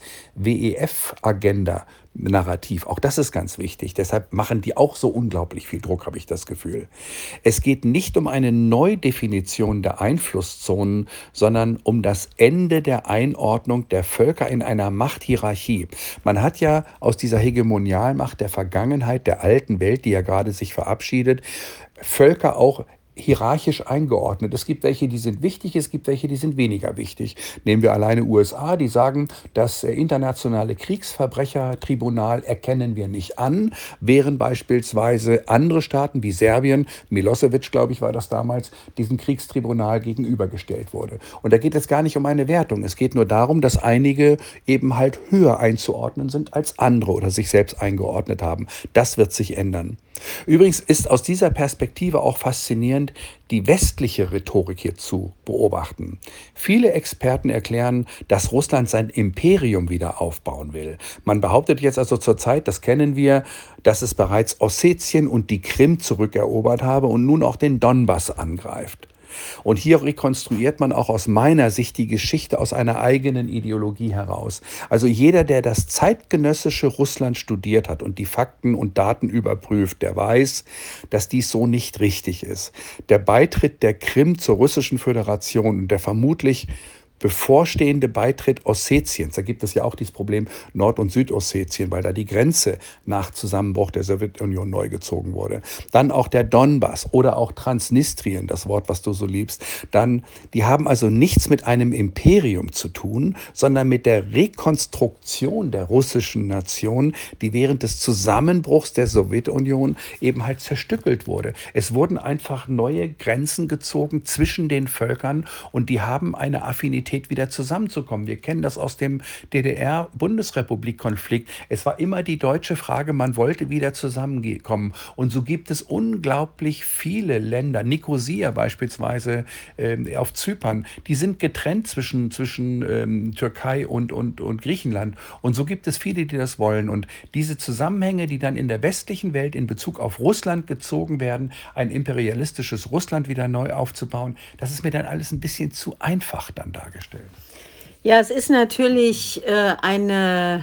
WEF-Agenda-Narrativ. Auch das ist ganz wichtig. Deshalb machen die auch so unglaublich viel Druck, habe ich das Gefühl. Es geht nicht um eine Neudefinition der Einflusszonen, sondern um das Ende der Einordnung der Völker in einer Machthierarchie. Man hat ja aus dieser Hegemonialmacht der Vergangenheit, der alten Welt, die ja gerade sich verabschiedet, Völker auch hierarchisch eingeordnet. Es gibt welche, die sind wichtig, es gibt welche, die sind weniger wichtig. Nehmen wir alleine USA, die sagen, das internationale Kriegsverbrechertribunal erkennen wir nicht an, während beispielsweise andere Staaten wie Serbien, Milosevic, glaube ich, war das damals, diesem Kriegstribunal gegenübergestellt wurde. Und da geht es gar nicht um eine Wertung. Es geht nur darum, dass einige eben halt höher einzuordnen sind als andere oder sich selbst eingeordnet haben. Das wird sich ändern. Übrigens ist aus dieser Perspektive auch faszinierend, die westliche Rhetorik hier zu beobachten. Viele Experten erklären, dass Russland sein Imperium wieder aufbauen will. Man behauptet jetzt also zurzeit, das kennen wir, dass es bereits Ossetien und die Krim zurückerobert habe und nun auch den Donbass angreift. Und hier rekonstruiert man auch aus meiner Sicht die Geschichte aus einer eigenen Ideologie heraus. Also jeder, der das zeitgenössische Russland studiert hat und die Fakten und Daten überprüft, der weiß, dass dies so nicht richtig ist. Der Beitritt der Krim zur Russischen Föderation und der vermutlich bevorstehende Beitritt Ossetiens. Da gibt es ja auch dieses Problem Nord- und Südossetien, weil da die Grenze nach Zusammenbruch der Sowjetunion neu gezogen wurde. Dann auch der Donbass oder auch Transnistrien, das Wort, was du so liebst. Dann, die haben also nichts mit einem Imperium zu tun, sondern mit der Rekonstruktion der russischen Nation, die während des Zusammenbruchs der Sowjetunion eben halt zerstückelt wurde. Es wurden einfach neue Grenzen gezogen zwischen den Völkern und die haben eine Affinität, wieder zusammenzukommen. Wir kennen das aus dem DDR-Bundesrepublik-Konflikt. Es war immer die deutsche Frage, man wollte wieder zusammenkommen. Und so gibt es unglaublich viele Länder, Nikosia beispielsweise auf Zypern, die sind getrennt zwischen Türkei und Griechenland. Und so gibt es viele, die das wollen. Und diese Zusammenhänge, die dann in der westlichen Welt in Bezug auf Russland gezogen werden, ein imperialistisches Russland wieder neu aufzubauen, das ist mir dann alles ein bisschen zu einfach dann dargestellt. Ja, es ist natürlich eine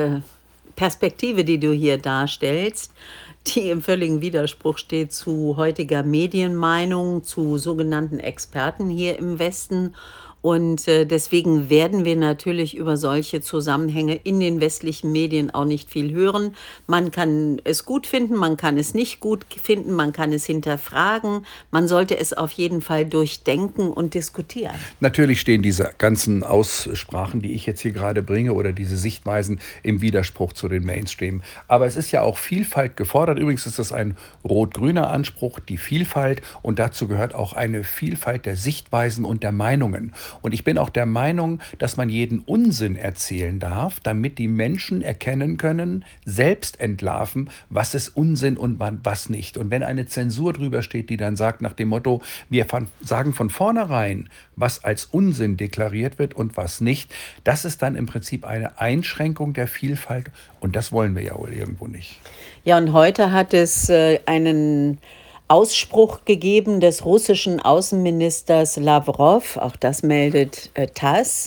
Perspektive, die du hier darstellst, die im völligen Widerspruch steht zu heutiger Medienmeinung, zu sogenannten Experten hier im Westen. Und deswegen werden wir natürlich über solche Zusammenhänge in den westlichen Medien auch nicht viel hören. Man kann es gut finden, man kann es nicht gut finden, man kann es hinterfragen. Man sollte es auf jeden Fall durchdenken und diskutieren. Natürlich stehen diese ganzen Aussprachen, die ich jetzt hier gerade bringe, oder diese Sichtweisen im Widerspruch zu den Mainstream. Aber es ist ja auch Vielfalt gefordert. Übrigens ist das ein rot-grüner Anspruch, die Vielfalt. Und dazu gehört auch eine Vielfalt der Sichtweisen und der Meinungen. Und ich bin auch der Meinung, dass man jeden Unsinn erzählen darf, damit die Menschen erkennen können, selbst entlarven, was ist Unsinn und was nicht. Und wenn eine Zensur drüber steht, die dann sagt nach dem Motto, wir sagen von vornherein, was als Unsinn deklariert wird und was nicht, das ist dann im Prinzip eine Einschränkung der Vielfalt. Und das wollen wir ja wohl irgendwo nicht. Ja, und heute hat es einen Ausspruch gegeben des russischen Außenministers Lavrov, auch das meldet TASS.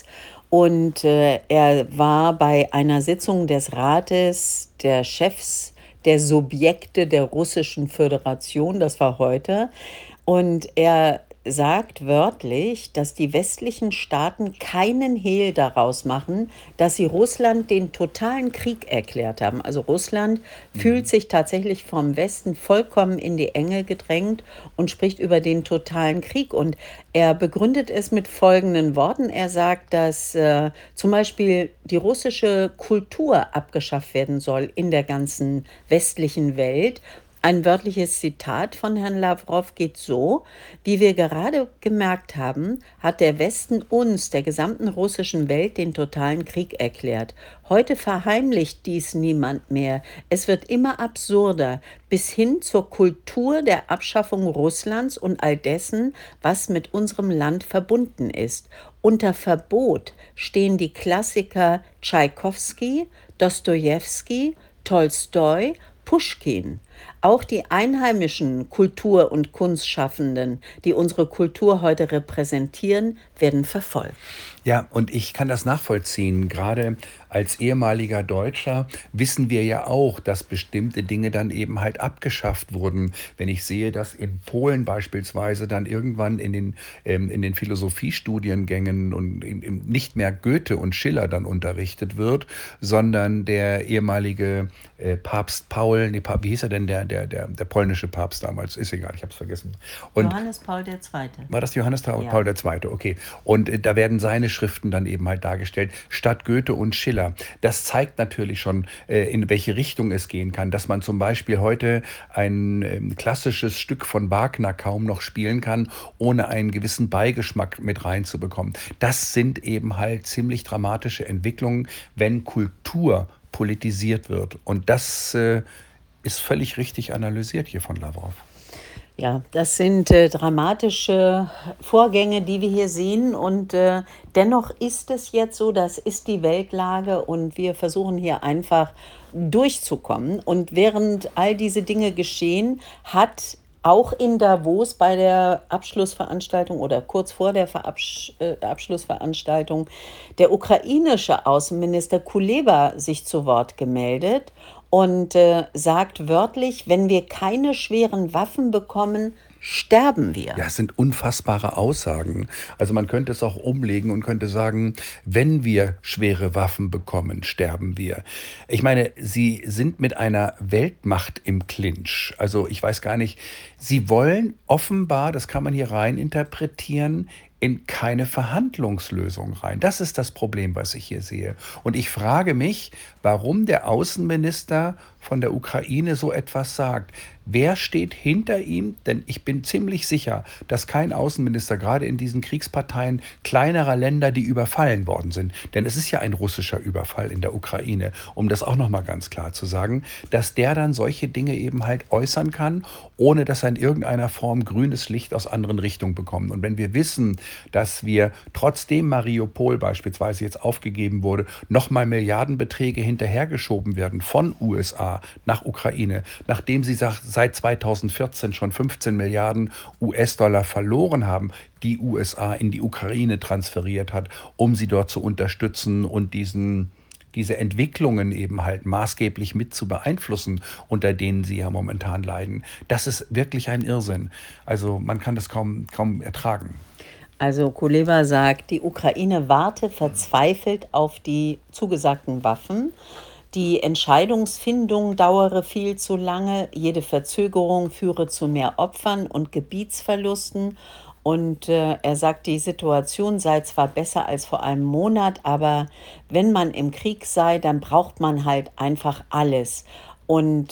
Und er war bei einer Sitzung des Rates der Chefs der Subjekte der Russischen Föderation, das war heute. Und er sagt wörtlich, dass die westlichen Staaten keinen Hehl daraus machen, dass sie Russland den totalen Krieg erklärt haben. Also Russland fühlt sich tatsächlich vom Westen vollkommen in die Enge gedrängt und spricht über den totalen Krieg. Und er begründet es mit folgenden Worten. Er sagt, dass zum Beispiel die russische Kultur abgeschafft werden soll in der ganzen westlichen Welt. Ein wörtliches Zitat von Herrn Lavrov geht so: Wie wir gerade gemerkt haben, hat der Westen uns, der gesamten russischen Welt, den totalen Krieg erklärt. Heute verheimlicht dies niemand mehr. Es wird immer absurder, bis hin zur Kultur der Abschaffung Russlands und all dessen, was mit unserem Land verbunden ist. Unter Verbot stehen die Klassiker Tschaikowski, Dostojewski, Tolstoi, Puschkin. Auch die einheimischen Kultur- und Kunstschaffenden, die unsere Kultur heute repräsentieren, werden verfolgt. Ja, und ich kann das nachvollziehen. Gerade als ehemaliger Deutscher wissen wir ja auch, dass bestimmte Dinge dann eben halt abgeschafft wurden. Wenn ich sehe, dass in Polen beispielsweise dann irgendwann in den Philosophiestudiengängen und nicht mehr Goethe und Schiller dann unterrichtet wird, sondern der ehemalige Papst Paul, nee, wie hieß er denn, der polnische Papst damals? Ist egal, ich habe es vergessen. Und Johannes Paul II. war das Johannes Paul Ja. II.? Okay. Und da werden seine Schriften dann eben halt dargestellt, statt Goethe und Schiller. Das zeigt natürlich schon, in welche Richtung es gehen kann, dass man zum Beispiel heute ein klassisches Stück von Wagner kaum noch spielen kann, ohne einen gewissen Beigeschmack mit reinzubekommen. Das sind eben halt ziemlich dramatische Entwicklungen, wenn Kultur politisiert wird. Und das ist völlig richtig analysiert hier von Lavrov. Ja, das sind dramatische Vorgänge, die wir hier sehen. Und dennoch ist es jetzt so, das ist die Weltlage und wir versuchen hier einfach durchzukommen. Und während all diese Dinge geschehen, hat auch in Davos bei der Abschlussveranstaltung oder kurz vor der Abschlussveranstaltung der ukrainische Außenminister Kuleba sich zu Wort gemeldet und sagt wörtlich, wenn wir keine schweren Waffen bekommen, sterben wir. Ja, es sind unfassbare Aussagen. Also man könnte es auch umlegen und könnte sagen, wenn wir schwere Waffen bekommen, sterben wir. Ich meine, Sie sind mit einer Weltmacht im Clinch. Also ich weiß gar nicht, Sie wollen offenbar, das kann man hier rein interpretieren, in keine Verhandlungslösung rein. Das ist das Problem, was ich hier sehe. Und ich frage mich, warum der Außenminister von der Ukraine so etwas sagt. Wer steht hinter ihm? Denn ich bin ziemlich sicher, dass kein Außenminister, gerade in diesen Kriegsparteien kleinerer Länder, die überfallen worden sind, denn es ist ja ein russischer Überfall in der Ukraine, um das auch nochmal ganz klar zu sagen, dass der dann solche Dinge eben halt äußern kann, ohne dass er in irgendeiner Form grünes Licht aus anderen Richtungen bekommt. Und wenn wir wissen, dass wir trotzdem Mariupol beispielsweise jetzt aufgegeben wurde, nochmal Milliardenbeträge hinterhergeschoben werden von USA nach Ukraine, nachdem sie seit 2014 schon 15 Milliarden US-Dollar verloren haben, die USA in die Ukraine transferiert hat, um sie dort zu unterstützen und diese Entwicklungen eben halt maßgeblich mit zu beeinflussen, unter denen sie ja momentan leiden. Das ist wirklich ein Irrsinn. Also man kann das kaum ertragen. Also Kuleba sagt, die Ukraine warte verzweifelt auf die zugesagten Waffen. Die Entscheidungsfindung dauere viel zu lange. Jede Verzögerung führe zu mehr Opfern und Gebietsverlusten. Und er sagt, die Situation sei zwar besser als vor einem Monat, aber wenn man im Krieg sei, dann braucht man halt einfach alles. Und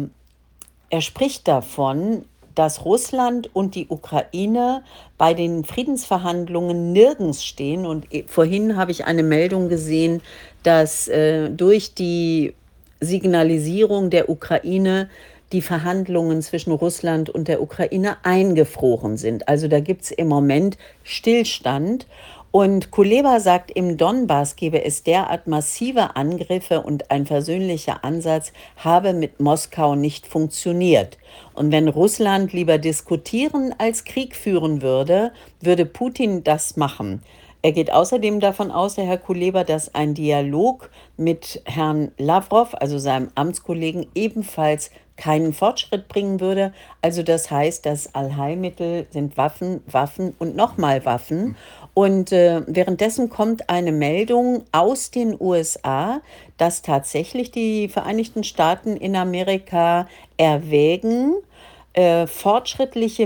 er spricht davon, dass Russland und die Ukraine bei den Friedensverhandlungen nirgends stehen. Und vorhin habe ich eine Meldung gesehen, dass durch die Signalisierung der Ukraine die Verhandlungen zwischen Russland und der Ukraine eingefroren sind. Also da gibt es im Moment Stillstand. Und Kuleba sagt, im Donbass gebe es derart massive Angriffe und ein versöhnlicher Ansatz habe mit Moskau nicht funktioniert. Und wenn Russland lieber diskutieren als Krieg führen würde, würde Putin das machen. Er geht außerdem davon aus, der Herr Kuleba, dass ein Dialog mit Herrn Lavrov, also seinem Amtskollegen, ebenfalls keinen Fortschritt bringen würde. Also das heißt, das Allheilmittel sind Waffen, Waffen und nochmal Waffen. Und währenddessen kommt eine Meldung aus den USA, dass tatsächlich die Vereinigten Staaten in Amerika erwägen, fortschrittliche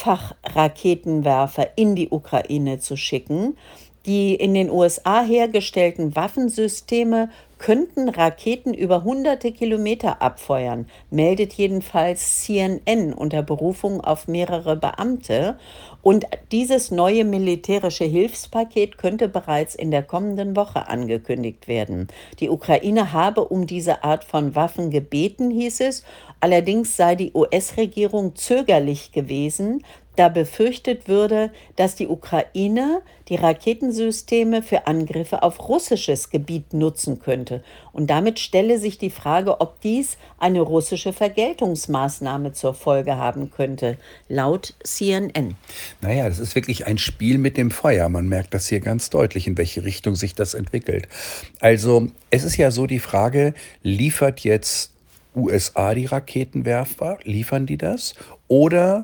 Mehrfachraketenwerfer in die Ukraine zu schicken. Die in den USA hergestellten Waffensysteme könnten Raketen über hunderte Kilometer abfeuern, meldet jedenfalls CNN unter Berufung auf mehrere Beamte. Und dieses neue militärische Hilfspaket könnte bereits in der kommenden Woche angekündigt werden. Die Ukraine habe um diese Art von Waffen gebeten, hieß es. Allerdings sei die US-Regierung zögerlich gewesen, da befürchtet würde, dass die Ukraine die Raketensysteme für Angriffe auf russisches Gebiet nutzen könnte. Und damit stelle sich die Frage, ob dies eine russische Vergeltungsmaßnahme zur Folge haben könnte, laut CNN. Naja, das ist wirklich ein Spiel mit dem Feuer. Man merkt das hier ganz deutlich, in welche Richtung sich das entwickelt. Also es ist ja so die Frage, liefert jetzt USA die Raketenwerfer? Liefern die das? Oder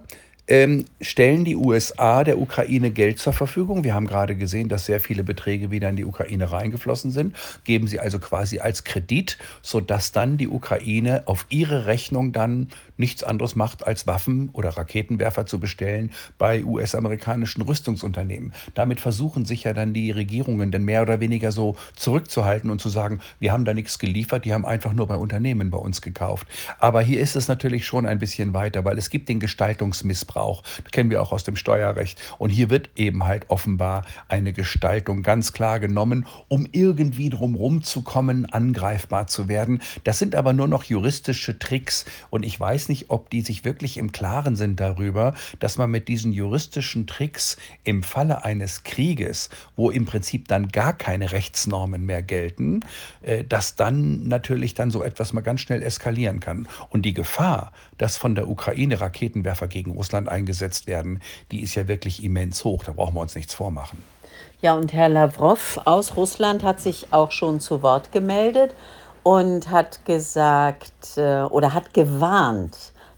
stellen die USA der Ukraine Geld zur Verfügung? Wir haben gerade gesehen, dass sehr viele Beträge wieder in die Ukraine reingeflossen sind. Geben sie also quasi als Kredit, sodass dann die Ukraine auf ihre Rechnung dann nichts anderes macht, als Waffen oder Raketenwerfer zu bestellen bei US-amerikanischen Rüstungsunternehmen. Damit versuchen sich ja dann die Regierungen dann mehr oder weniger so zurückzuhalten und zu sagen, wir haben da nichts geliefert, die haben einfach nur bei Unternehmen bei uns gekauft. Aber hier ist es natürlich schon ein bisschen weiter, weil es gibt den Gestaltungsmissbrauch. Das kennen wir auch aus dem Steuerrecht. Und hier wird eben halt offenbar eine Gestaltung ganz klar genommen, um irgendwie drumherum zu kommen, angreifbar zu werden. Das sind aber nur noch juristische Tricks und ich weiß nicht, ob die sich wirklich im Klaren sind darüber, dass man mit diesen juristischen Tricks im Falle eines Krieges, wo im Prinzip dann gar keine Rechtsnormen mehr gelten, dass dann natürlich dann so etwas mal ganz schnell eskalieren kann. Und die Gefahr, dass von der Ukraine Raketenwerfer gegen Russland eingesetzt werden, die ist ja wirklich immens hoch. Da brauchen wir uns nichts vormachen. Ja, und Herr Lavrov aus Russland hat sich auch schon zu Wort gemeldet und hat gesagt oder hat gewarnt,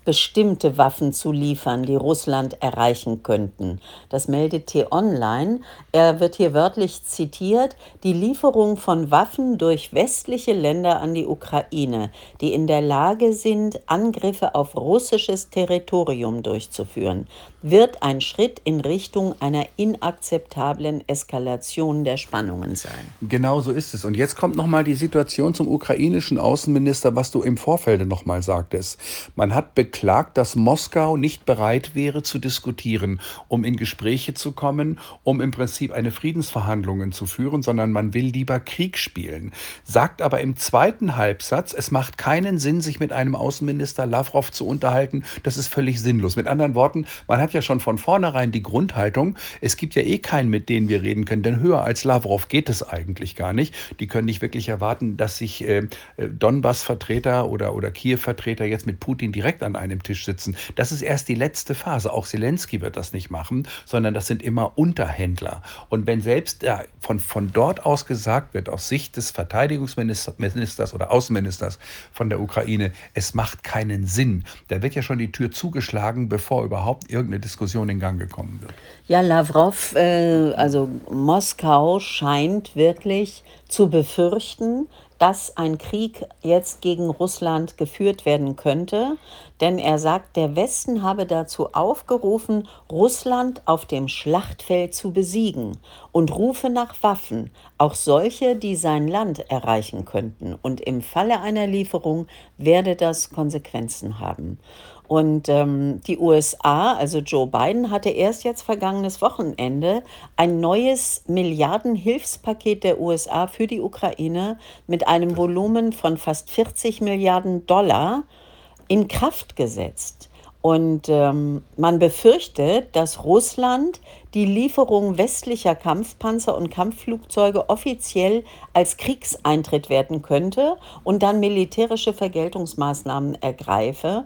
bestimmte Waffen zu liefern, die Russland erreichen könnten. Das meldet T-Online. Er wird hier wörtlich zitiert: Die Lieferung von Waffen durch westliche Länder an die Ukraine, die in der Lage sind, Angriffe auf russisches Territorium durchzuführen, wird ein Schritt in Richtung einer inakzeptablen Eskalation der Spannungen sein. Genau so ist es. Und jetzt kommt nochmal die Situation zum ukrainischen Außenminister, was du im Vorfeld nochmal sagtest. Man hat beklagt, dass Moskau nicht bereit wäre zu diskutieren, um in Gespräche zu kommen, um im Prinzip eine Friedensverhandlungen zu führen, sondern man will lieber Krieg spielen. Sagt aber im zweiten Halbsatz, es macht keinen Sinn, sich mit einem Außenminister Lavrov zu unterhalten. Das ist völlig sinnlos. Mit anderen Worten, man hat ja schon von vornherein die Grundhaltung, es gibt ja eh keinen, mit dem wir reden können, denn höher als Lavrov geht es eigentlich gar nicht. Die können nicht wirklich erwarten, dass sich Donbass-Vertreter oder Kiew-Vertreter jetzt mit Putin direkt an einem Tisch sitzen. Das ist erst die letzte Phase. Auch Zelensky wird das nicht machen, sondern das sind immer Unterhändler. Und wenn selbst von dort aus gesagt wird, aus Sicht des Verteidigungsministers oder Außenministers von der Ukraine, es macht keinen Sinn, da wird ja schon die Tür zugeschlagen, bevor überhaupt irgendeine Diskussion in Gang gekommen wird. Ja, Lavrov, also Moskau scheint wirklich zu befürchten, dass ein Krieg jetzt gegen Russland geführt werden könnte, denn er sagt, der Westen habe dazu aufgerufen, Russland auf dem Schlachtfeld zu besiegen und rufe nach Waffen, auch solche, die sein Land erreichen könnten. Und im Falle einer Lieferung werde das Konsequenzen haben. Und die USA, also Joe Biden, hatte erst jetzt vergangenes Wochenende ein neues Milliardenhilfspaket der USA für die Ukraine mit einem Volumen von fast 40 Milliarden Dollar in Kraft gesetzt. Und man befürchtet, dass Russland die Lieferung westlicher Kampfpanzer und Kampfflugzeuge offiziell als Kriegseintritt werten könnte und dann militärische Vergeltungsmaßnahmen ergreife.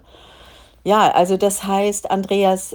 Ja, also das heißt, Andreas,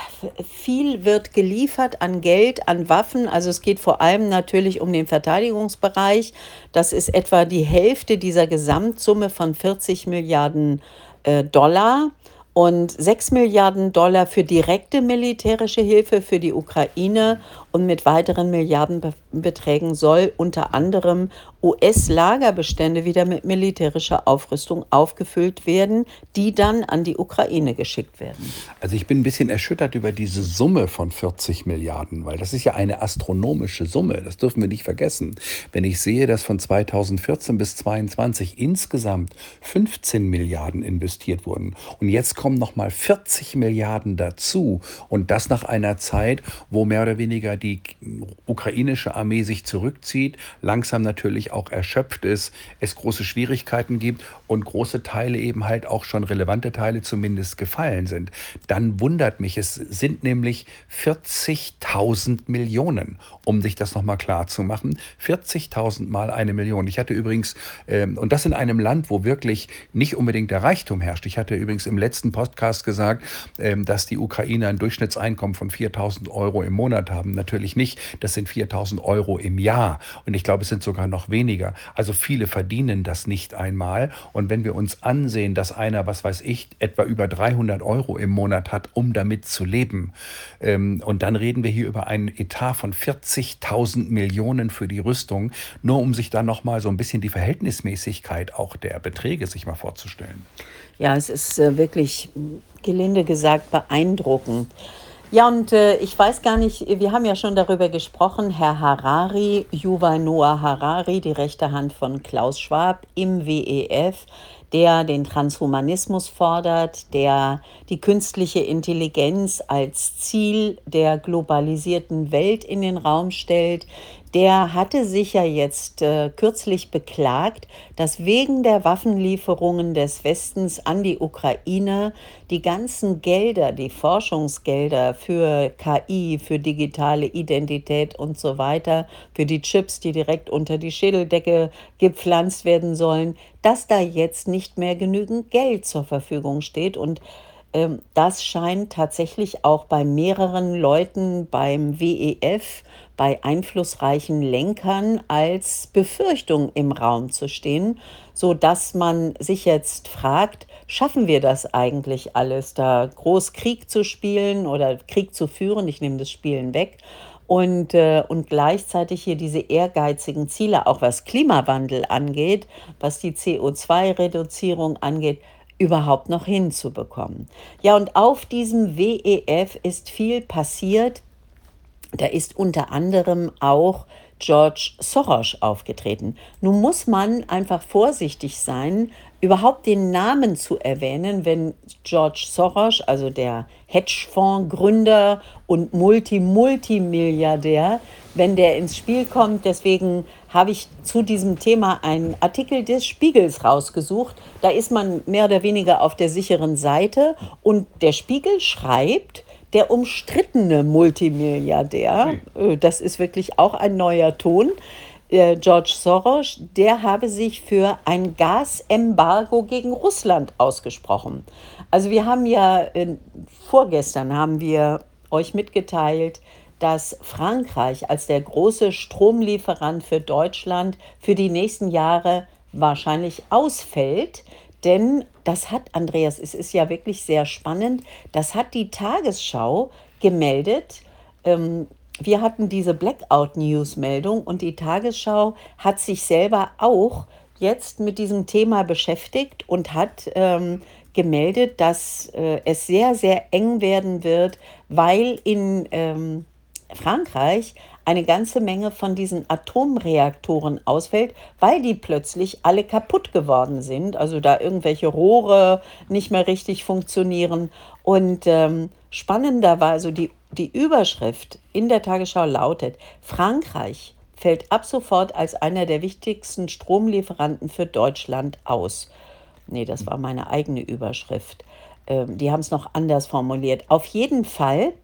viel wird geliefert an Geld, an Waffen. Also es geht vor allem natürlich um den Verteidigungsbereich. Das ist etwa die Hälfte dieser Gesamtsumme von 40 Milliarden Dollar und 6 Milliarden Dollar für direkte militärische Hilfe für die Ukraine. Und mit weiteren Milliardenbeträgen soll unter anderem US-Lagerbestände wieder mit militärischer Aufrüstung aufgefüllt werden, die dann an die Ukraine geschickt werden. Also ich bin ein bisschen erschüttert über diese Summe von 40 Milliarden, weil das ist ja eine astronomische Summe. Das dürfen wir nicht vergessen. Wenn ich sehe, dass von 2014 bis 2022 insgesamt 15 Milliarden investiert wurden und jetzt kommen nochmal 40 Milliarden dazu und das nach einer Zeit, wo mehr oder weniger die ukrainische Armee sich zurückzieht, langsam natürlich auch erschöpft ist, es große Schwierigkeiten gibt und große Teile eben halt auch schon relevante Teile zumindest gefallen sind, dann wundert mich, es sind nämlich 40.000 Millionen, um sich das nochmal klar zu machen, 40.000 mal 1 Million. Ich hatte übrigens, und das in einem Land, wo wirklich nicht unbedingt der Reichtum herrscht, ich hatte übrigens im letzten Podcast gesagt, dass die Ukrainer ein Durchschnittseinkommen von 4.000 Euro im Monat haben. Natürlich nicht, das sind 4.000 Euro im Jahr und ich glaube, es sind sogar noch weniger. Also viele verdienen das nicht einmal und wenn wir uns ansehen, dass einer, was weiß ich, etwa über 300 Euro im Monat hat, um damit zu leben und dann reden wir hier über einen Etat von 40.000 Millionen für die Rüstung, nur um sich dann nochmal so ein bisschen die Verhältnismäßigkeit auch der Beträge sich mal vorzustellen. Ja, es ist wirklich, gelinde gesagt, beeindruckend. Ja, und ich weiß gar nicht, wir haben ja schon darüber gesprochen, Herr Harari, Yuval Noah Harari, die rechte Hand von Klaus Schwab im WEF, der den Transhumanismus fordert, der die künstliche Intelligenz als Ziel der globalisierten Welt in den Raum stellt, der hatte sich ja jetzt kürzlich beklagt, dass wegen der Waffenlieferungen des Westens an die Ukraine die ganzen Gelder, die Forschungsgelder für KI, für digitale Identität und so weiter, für die Chips, die direkt unter die Schädeldecke gepflanzt werden sollen, dass da jetzt nicht mehr genügend Geld zur Verfügung steht. Und das scheint tatsächlich auch bei mehreren Leuten beim WEF, bei einflussreichen Lenkern als Befürchtung im Raum zu stehen, so dass man sich jetzt fragt, schaffen wir das eigentlich alles, da groß Krieg zu spielen oder Krieg zu führen? Ich nehme das Spielen weg. Und gleichzeitig hier diese ehrgeizigen Ziele, auch was Klimawandel angeht, was die CO2-Reduzierung angeht, überhaupt noch hinzubekommen. Ja, und auf diesem WEF ist viel passiert. Da ist unter anderem auch George Soros aufgetreten. Nun muss man einfach vorsichtig sein, überhaupt den Namen zu erwähnen, wenn George Soros, also der Hedgefondsgründer und Multimilliardär, wenn der ins Spiel kommt. Deswegen habe ich zu diesem Thema einen Artikel des Spiegels rausgesucht. Da ist man mehr oder weniger auf der sicheren Seite. Und der Spiegel schreibt, der umstrittene Multimilliardär, das ist wirklich auch ein neuer Ton, George Soros, der habe sich für ein Gasembargo gegen Russland ausgesprochen. Also wir haben ja, vorgestern haben wir euch mitgeteilt, dass Frankreich als der große Stromlieferant für Deutschland für die nächsten Jahre wahrscheinlich ausfällt. Denn das hat, Andreas, es ist ja wirklich sehr spannend, das hat die Tagesschau gemeldet. Ähm, Wir hatten diese Blackout-News-Meldung und die Tagesschau hat sich selber auch jetzt mit diesem Thema beschäftigt und hat gemeldet, dass es sehr, sehr eng werden wird, weil in Frankreich eine ganze Menge von diesen Atomreaktoren ausfällt, weil die plötzlich alle kaputt geworden sind. Also da irgendwelche Rohre nicht mehr richtig funktionieren. Und spannender war also die Überschrift in der Tagesschau lautet: Frankreich fällt ab sofort als einer der wichtigsten Stromlieferanten für Deutschland aus. Nee, das war meine eigene Überschrift. Die haben es noch anders formuliert. Auf jeden Fall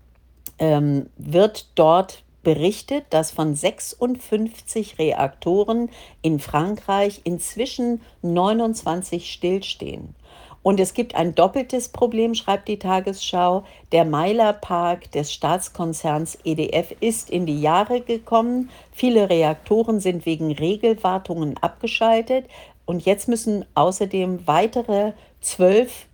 wird dort berichtet, dass von 56 Reaktoren in Frankreich inzwischen 29 stillstehen. Und es gibt ein doppeltes Problem, schreibt die Tagesschau. Der Meiler-Park des Staatskonzerns EDF ist in die Jahre gekommen. Viele Reaktoren sind wegen Regelwartungen abgeschaltet. Und jetzt müssen außerdem weitere 12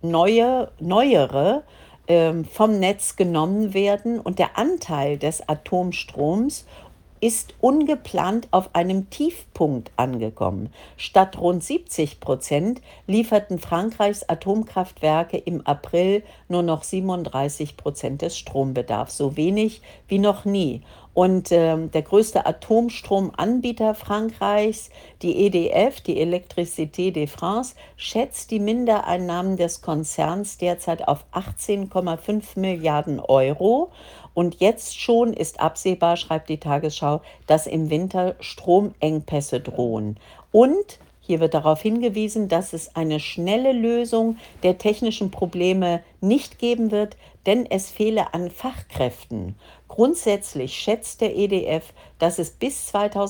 neuere vom Netz genommen werden. Und der Anteil des Atomstroms ist ungeplant auf einem Tiefpunkt angekommen. Statt rund 70% lieferten Frankreichs Atomkraftwerke im April nur noch 37% des Strombedarfs, so wenig wie noch nie. Und der größte Atomstromanbieter Frankreichs, die EDF, die Électricité de France, schätzt die Mindereinnahmen des Konzerns derzeit auf 18,5 Milliarden Euro. Und jetzt schon ist absehbar, schreibt die Tagesschau, dass im Winter Stromengpässe drohen. Und hier wird darauf hingewiesen, dass es eine schnelle Lösung der technischen Probleme nicht geben wird, denn es fehle an Fachkräften. Grundsätzlich schätzt der EDF, dass es bis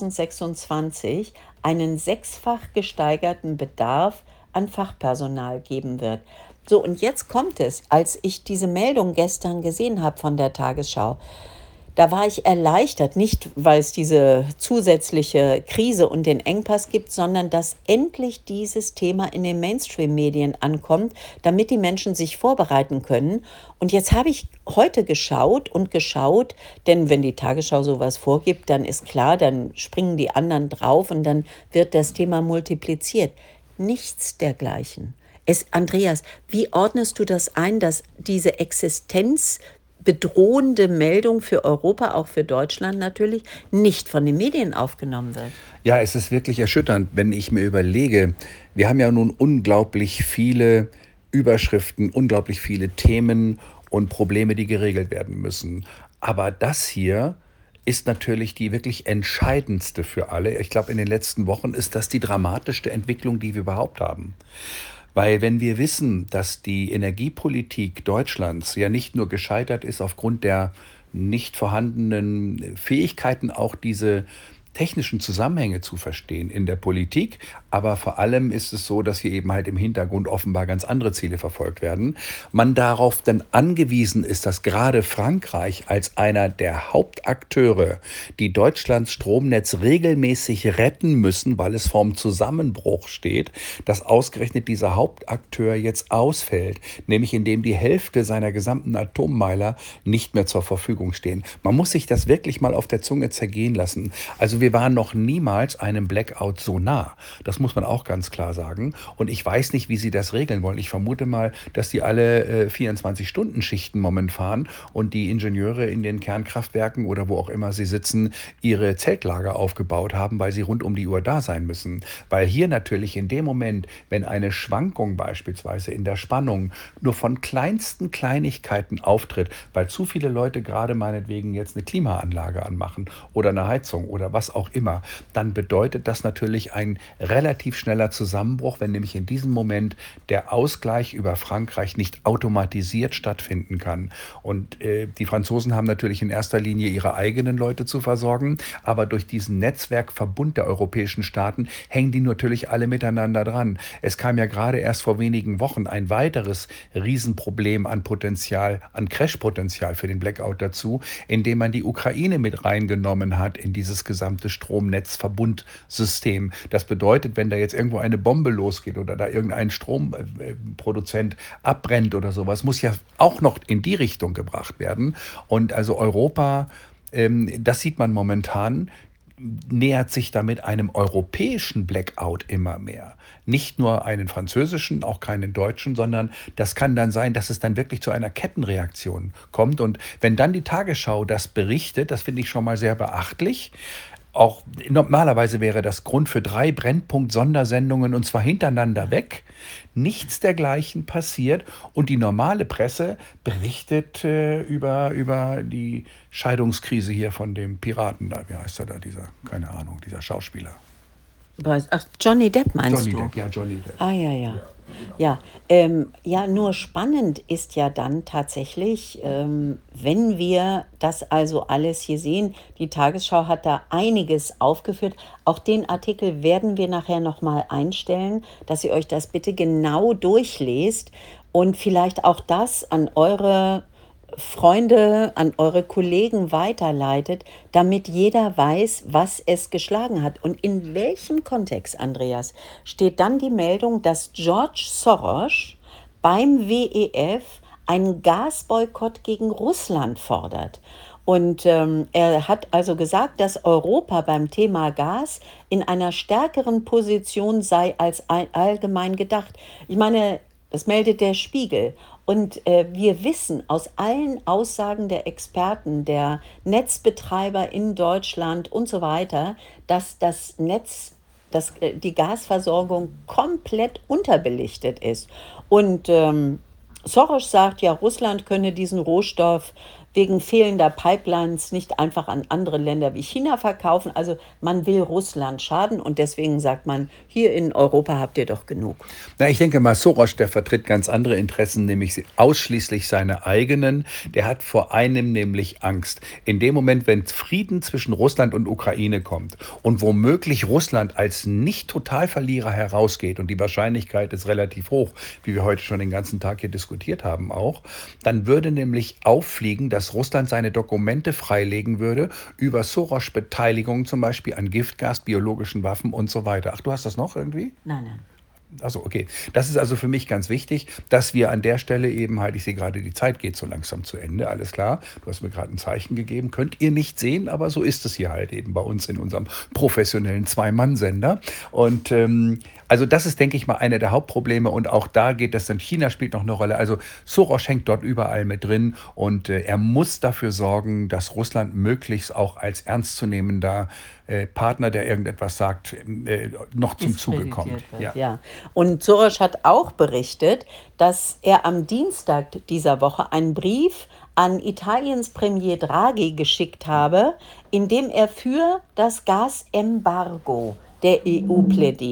2026 einen sechsfach gesteigerten Bedarf an Fachpersonal geben wird. So, und jetzt kommt es, als ich diese Meldung gestern gesehen habe von der Tagesschau, da war ich erleichtert, nicht weil es diese zusätzliche Krise und den Engpass gibt, sondern dass endlich dieses Thema in den Mainstream-Medien ankommt, damit die Menschen sich vorbereiten können. Und jetzt habe ich heute geschaut und geschaut, denn wenn die Tagesschau sowas vorgibt, dann ist klar, dann springen die anderen drauf und dann wird das Thema multipliziert. Nichts dergleichen. Andreas, wie ordnest du das ein, dass diese existenzbedrohende Meldung für Europa, auch für Deutschland natürlich, nicht von den Medien aufgenommen wird? Ja, es ist wirklich erschütternd, wenn ich mir überlege, wir haben ja nun unglaublich viele Überschriften, unglaublich viele Themen und Probleme, die geregelt werden müssen. Aber das hier ist natürlich die wirklich entscheidendste für alle. Ich glaube, in den letzten Wochen ist das die dramatischste Entwicklung, die wir überhaupt haben. Weil wenn wir wissen, dass die Energiepolitik Deutschlands ja nicht nur gescheitert ist aufgrund der nicht vorhandenen Fähigkeiten, auch diese technischen Zusammenhänge zu verstehen in der Politik, aber vor allem ist es so, dass hier eben halt im Hintergrund offenbar ganz andere Ziele verfolgt werden. Man darauf dann angewiesen ist, dass gerade Frankreich als einer der Hauptakteure, die Deutschlands Stromnetz regelmäßig retten müssen, weil es vorm Zusammenbruch steht, dass ausgerechnet dieser Hauptakteur jetzt ausfällt, nämlich indem die Hälfte seiner gesamten Atommeiler nicht mehr zur Verfügung stehen. Man muss sich das wirklich mal auf der Zunge zergehen lassen. Also wir waren noch niemals einem Blackout so nah. Das muss man auch ganz klar sagen. Und ich weiß nicht, wie sie das regeln wollen. Ich vermute mal, dass die alle 24-Stunden-Schichten momentan fahren und die Ingenieure in den Kernkraftwerken oder wo auch immer sie sitzen, ihre Zeltlager aufgebaut haben, weil sie rund um die Uhr da sein müssen. Weil hier natürlich in dem Moment, wenn eine Schwankung beispielsweise in der Spannung nur von kleinsten Kleinigkeiten auftritt, weil zu viele Leute gerade meinetwegen jetzt eine Klimaanlage anmachen oder eine Heizung oder was auch immer, dann bedeutet das natürlich ein relativ schneller Zusammenbruch, wenn nämlich in diesem Moment der Ausgleich über Frankreich nicht automatisiert stattfinden kann. Und die Franzosen haben natürlich in erster Linie ihre eigenen Leute zu versorgen, aber durch diesen Netzwerkverbund der europäischen Staaten hängen die natürlich alle miteinander dran. Es kam ja gerade erst vor wenigen Wochen ein weiteres Riesenproblem an Potenzial, an Crashpotenzial für den Blackout dazu, indem man die Ukraine mit reingenommen hat in dieses gesamte Stromnetzverbundsystem. Das bedeutet, wenn da jetzt irgendwo eine Bombe losgeht oder da irgendein Stromproduzent abbrennt oder sowas, muss ja auch noch in die Richtung gebracht werden. Und also Europa, das sieht man momentan, nähert sich damit einem europäischen Blackout immer mehr. Nicht nur einen französischen, auch keinen deutschen, sondern das kann dann sein, dass es dann wirklich zu einer Kettenreaktion kommt. Und wenn dann die Tagesschau das berichtet, das finde ich schon mal sehr beachtlich. Auch normalerweise wäre das Grund für 3 Brennpunkt-Sondersendungen und zwar hintereinander weg. Nichts dergleichen passiert und die normale Presse berichtet über die Scheidungskrise hier von dem Piraten da. Wie heißt er da, keine Ahnung, dieser Schauspieler. Ach, Johnny Depp meinst Johnny du? Depp, ja, Johnny Depp. Ah, ja, ja. Ja, ja, nur spannend ist ja dann tatsächlich, wenn wir das also alles hier sehen, die Tagesschau hat da einiges aufgeführt. Auch den Artikel werden wir nachher nochmal einstellen, dass ihr euch das bitte genau durchlest und vielleicht auch das an eure Freunde, an eure Kollegen weiterleitet, damit jeder weiß, was es geschlagen hat. Und in welchem Kontext, Andreas, steht dann die Meldung, dass George Soros beim WEF einen Gasboykott gegen Russland fordert? Und er hat also gesagt, dass Europa beim Thema Gas in einer stärkeren Position sei als allgemein gedacht. Ich meine, das meldet der Spiegel. Und wir wissen aus allen Aussagen der Experten, der Netzbetreiber in Deutschland und so weiter, dass das Netz, die Gasversorgung komplett unterbelichtet ist. Und Soros sagt ja, Russland könne diesen Rohstoff wegen fehlender Pipelines nicht einfach an andere Länder wie China verkaufen. Also man will Russland schaden und deswegen sagt man, hier in Europa habt ihr doch genug. Na, ich denke mal, Soros, der vertritt ganz andere Interessen, nämlich ausschließlich seine eigenen. Der hat vor einem nämlich Angst. In dem Moment, wenn Frieden zwischen Russland und Ukraine kommt und womöglich Russland als Nicht-Totalverlierer herausgeht, und die Wahrscheinlichkeit ist relativ hoch, wie wir heute schon den ganzen Tag hier diskutiert haben auch, dann würde nämlich auffliegen, dass Russland seine Dokumente freilegen würde über Soros-Beteiligung zum Beispiel an Giftgas, biologischen Waffen und so weiter. Ach, du hast das noch irgendwie? Nein, nein. Also okay, das ist also für mich ganz wichtig, dass wir an der Stelle eben halt, ich sehe gerade, die Zeit geht so langsam zu Ende, alles klar. Du hast mir gerade ein Zeichen gegeben, könnt ihr nicht sehen, aber so ist es hier halt eben bei uns in unserem professionellen Zwei-Mann-Sender. Und also das ist, denke ich mal, eine der Hauptprobleme und auch da geht das dann, China spielt noch eine Rolle. Also Soros hängt dort überall mit drin und er muss dafür sorgen, dass Russland möglichst auch als ernstzunehmender Partner, der irgendetwas sagt, noch zum Zuge kommt. Ja. Ja. Und Soros hat auch berichtet, dass er am Dienstag dieser Woche einen Brief an Italiens Premier Draghi geschickt habe, in dem er für das Gasembargo der EU plädiert.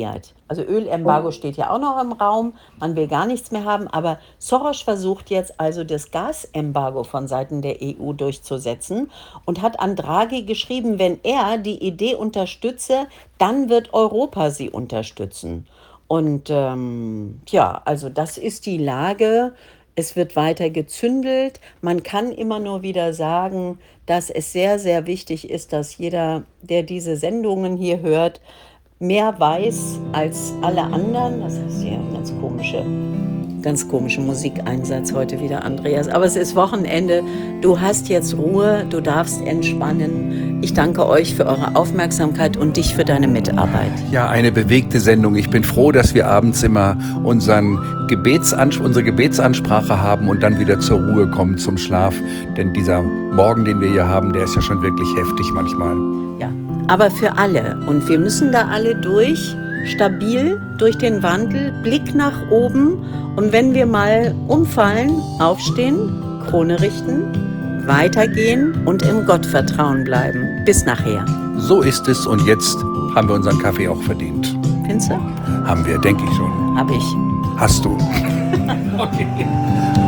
Also Ölembargo steht ja auch noch im Raum, man will gar nichts mehr haben, aber Soros versucht jetzt also das Gasembargo von Seiten der EU durchzusetzen und hat an Draghi geschrieben, wenn er die Idee unterstütze, dann wird Europa sie unterstützen. Und ja, also das ist die Lage. Es wird weiter gezündelt. Man kann immer nur wieder sagen, dass es sehr, sehr wichtig ist, dass jeder, der diese Sendungen hier hört, mehr weiß als alle anderen. Das ist hier ein ganz komische Musikeinsatz heute wieder, Andreas. Aber es ist Wochenende. Du hast jetzt Ruhe, du darfst entspannen. Ich danke euch für eure Aufmerksamkeit und dich für deine Mitarbeit. Ja, eine bewegte Sendung. Ich bin froh, dass wir abends immer unsere Gebetsansprache haben und dann wieder zur Ruhe kommen, zum Schlaf. Denn dieser Morgen, den wir hier haben, der ist ja schon wirklich heftig manchmal. Ja, aber für alle. Und wir müssen da alle durch, stabil durch den Wandel, Blick nach oben. Und wenn wir mal umfallen, aufstehen, Krone richten, weitergehen und im Gottvertrauen bleiben. Bis nachher. So ist es und jetzt haben wir unseren Kaffee auch verdient. Findest du? Haben wir, denke ich schon. Hab ich. Hast du. Okay.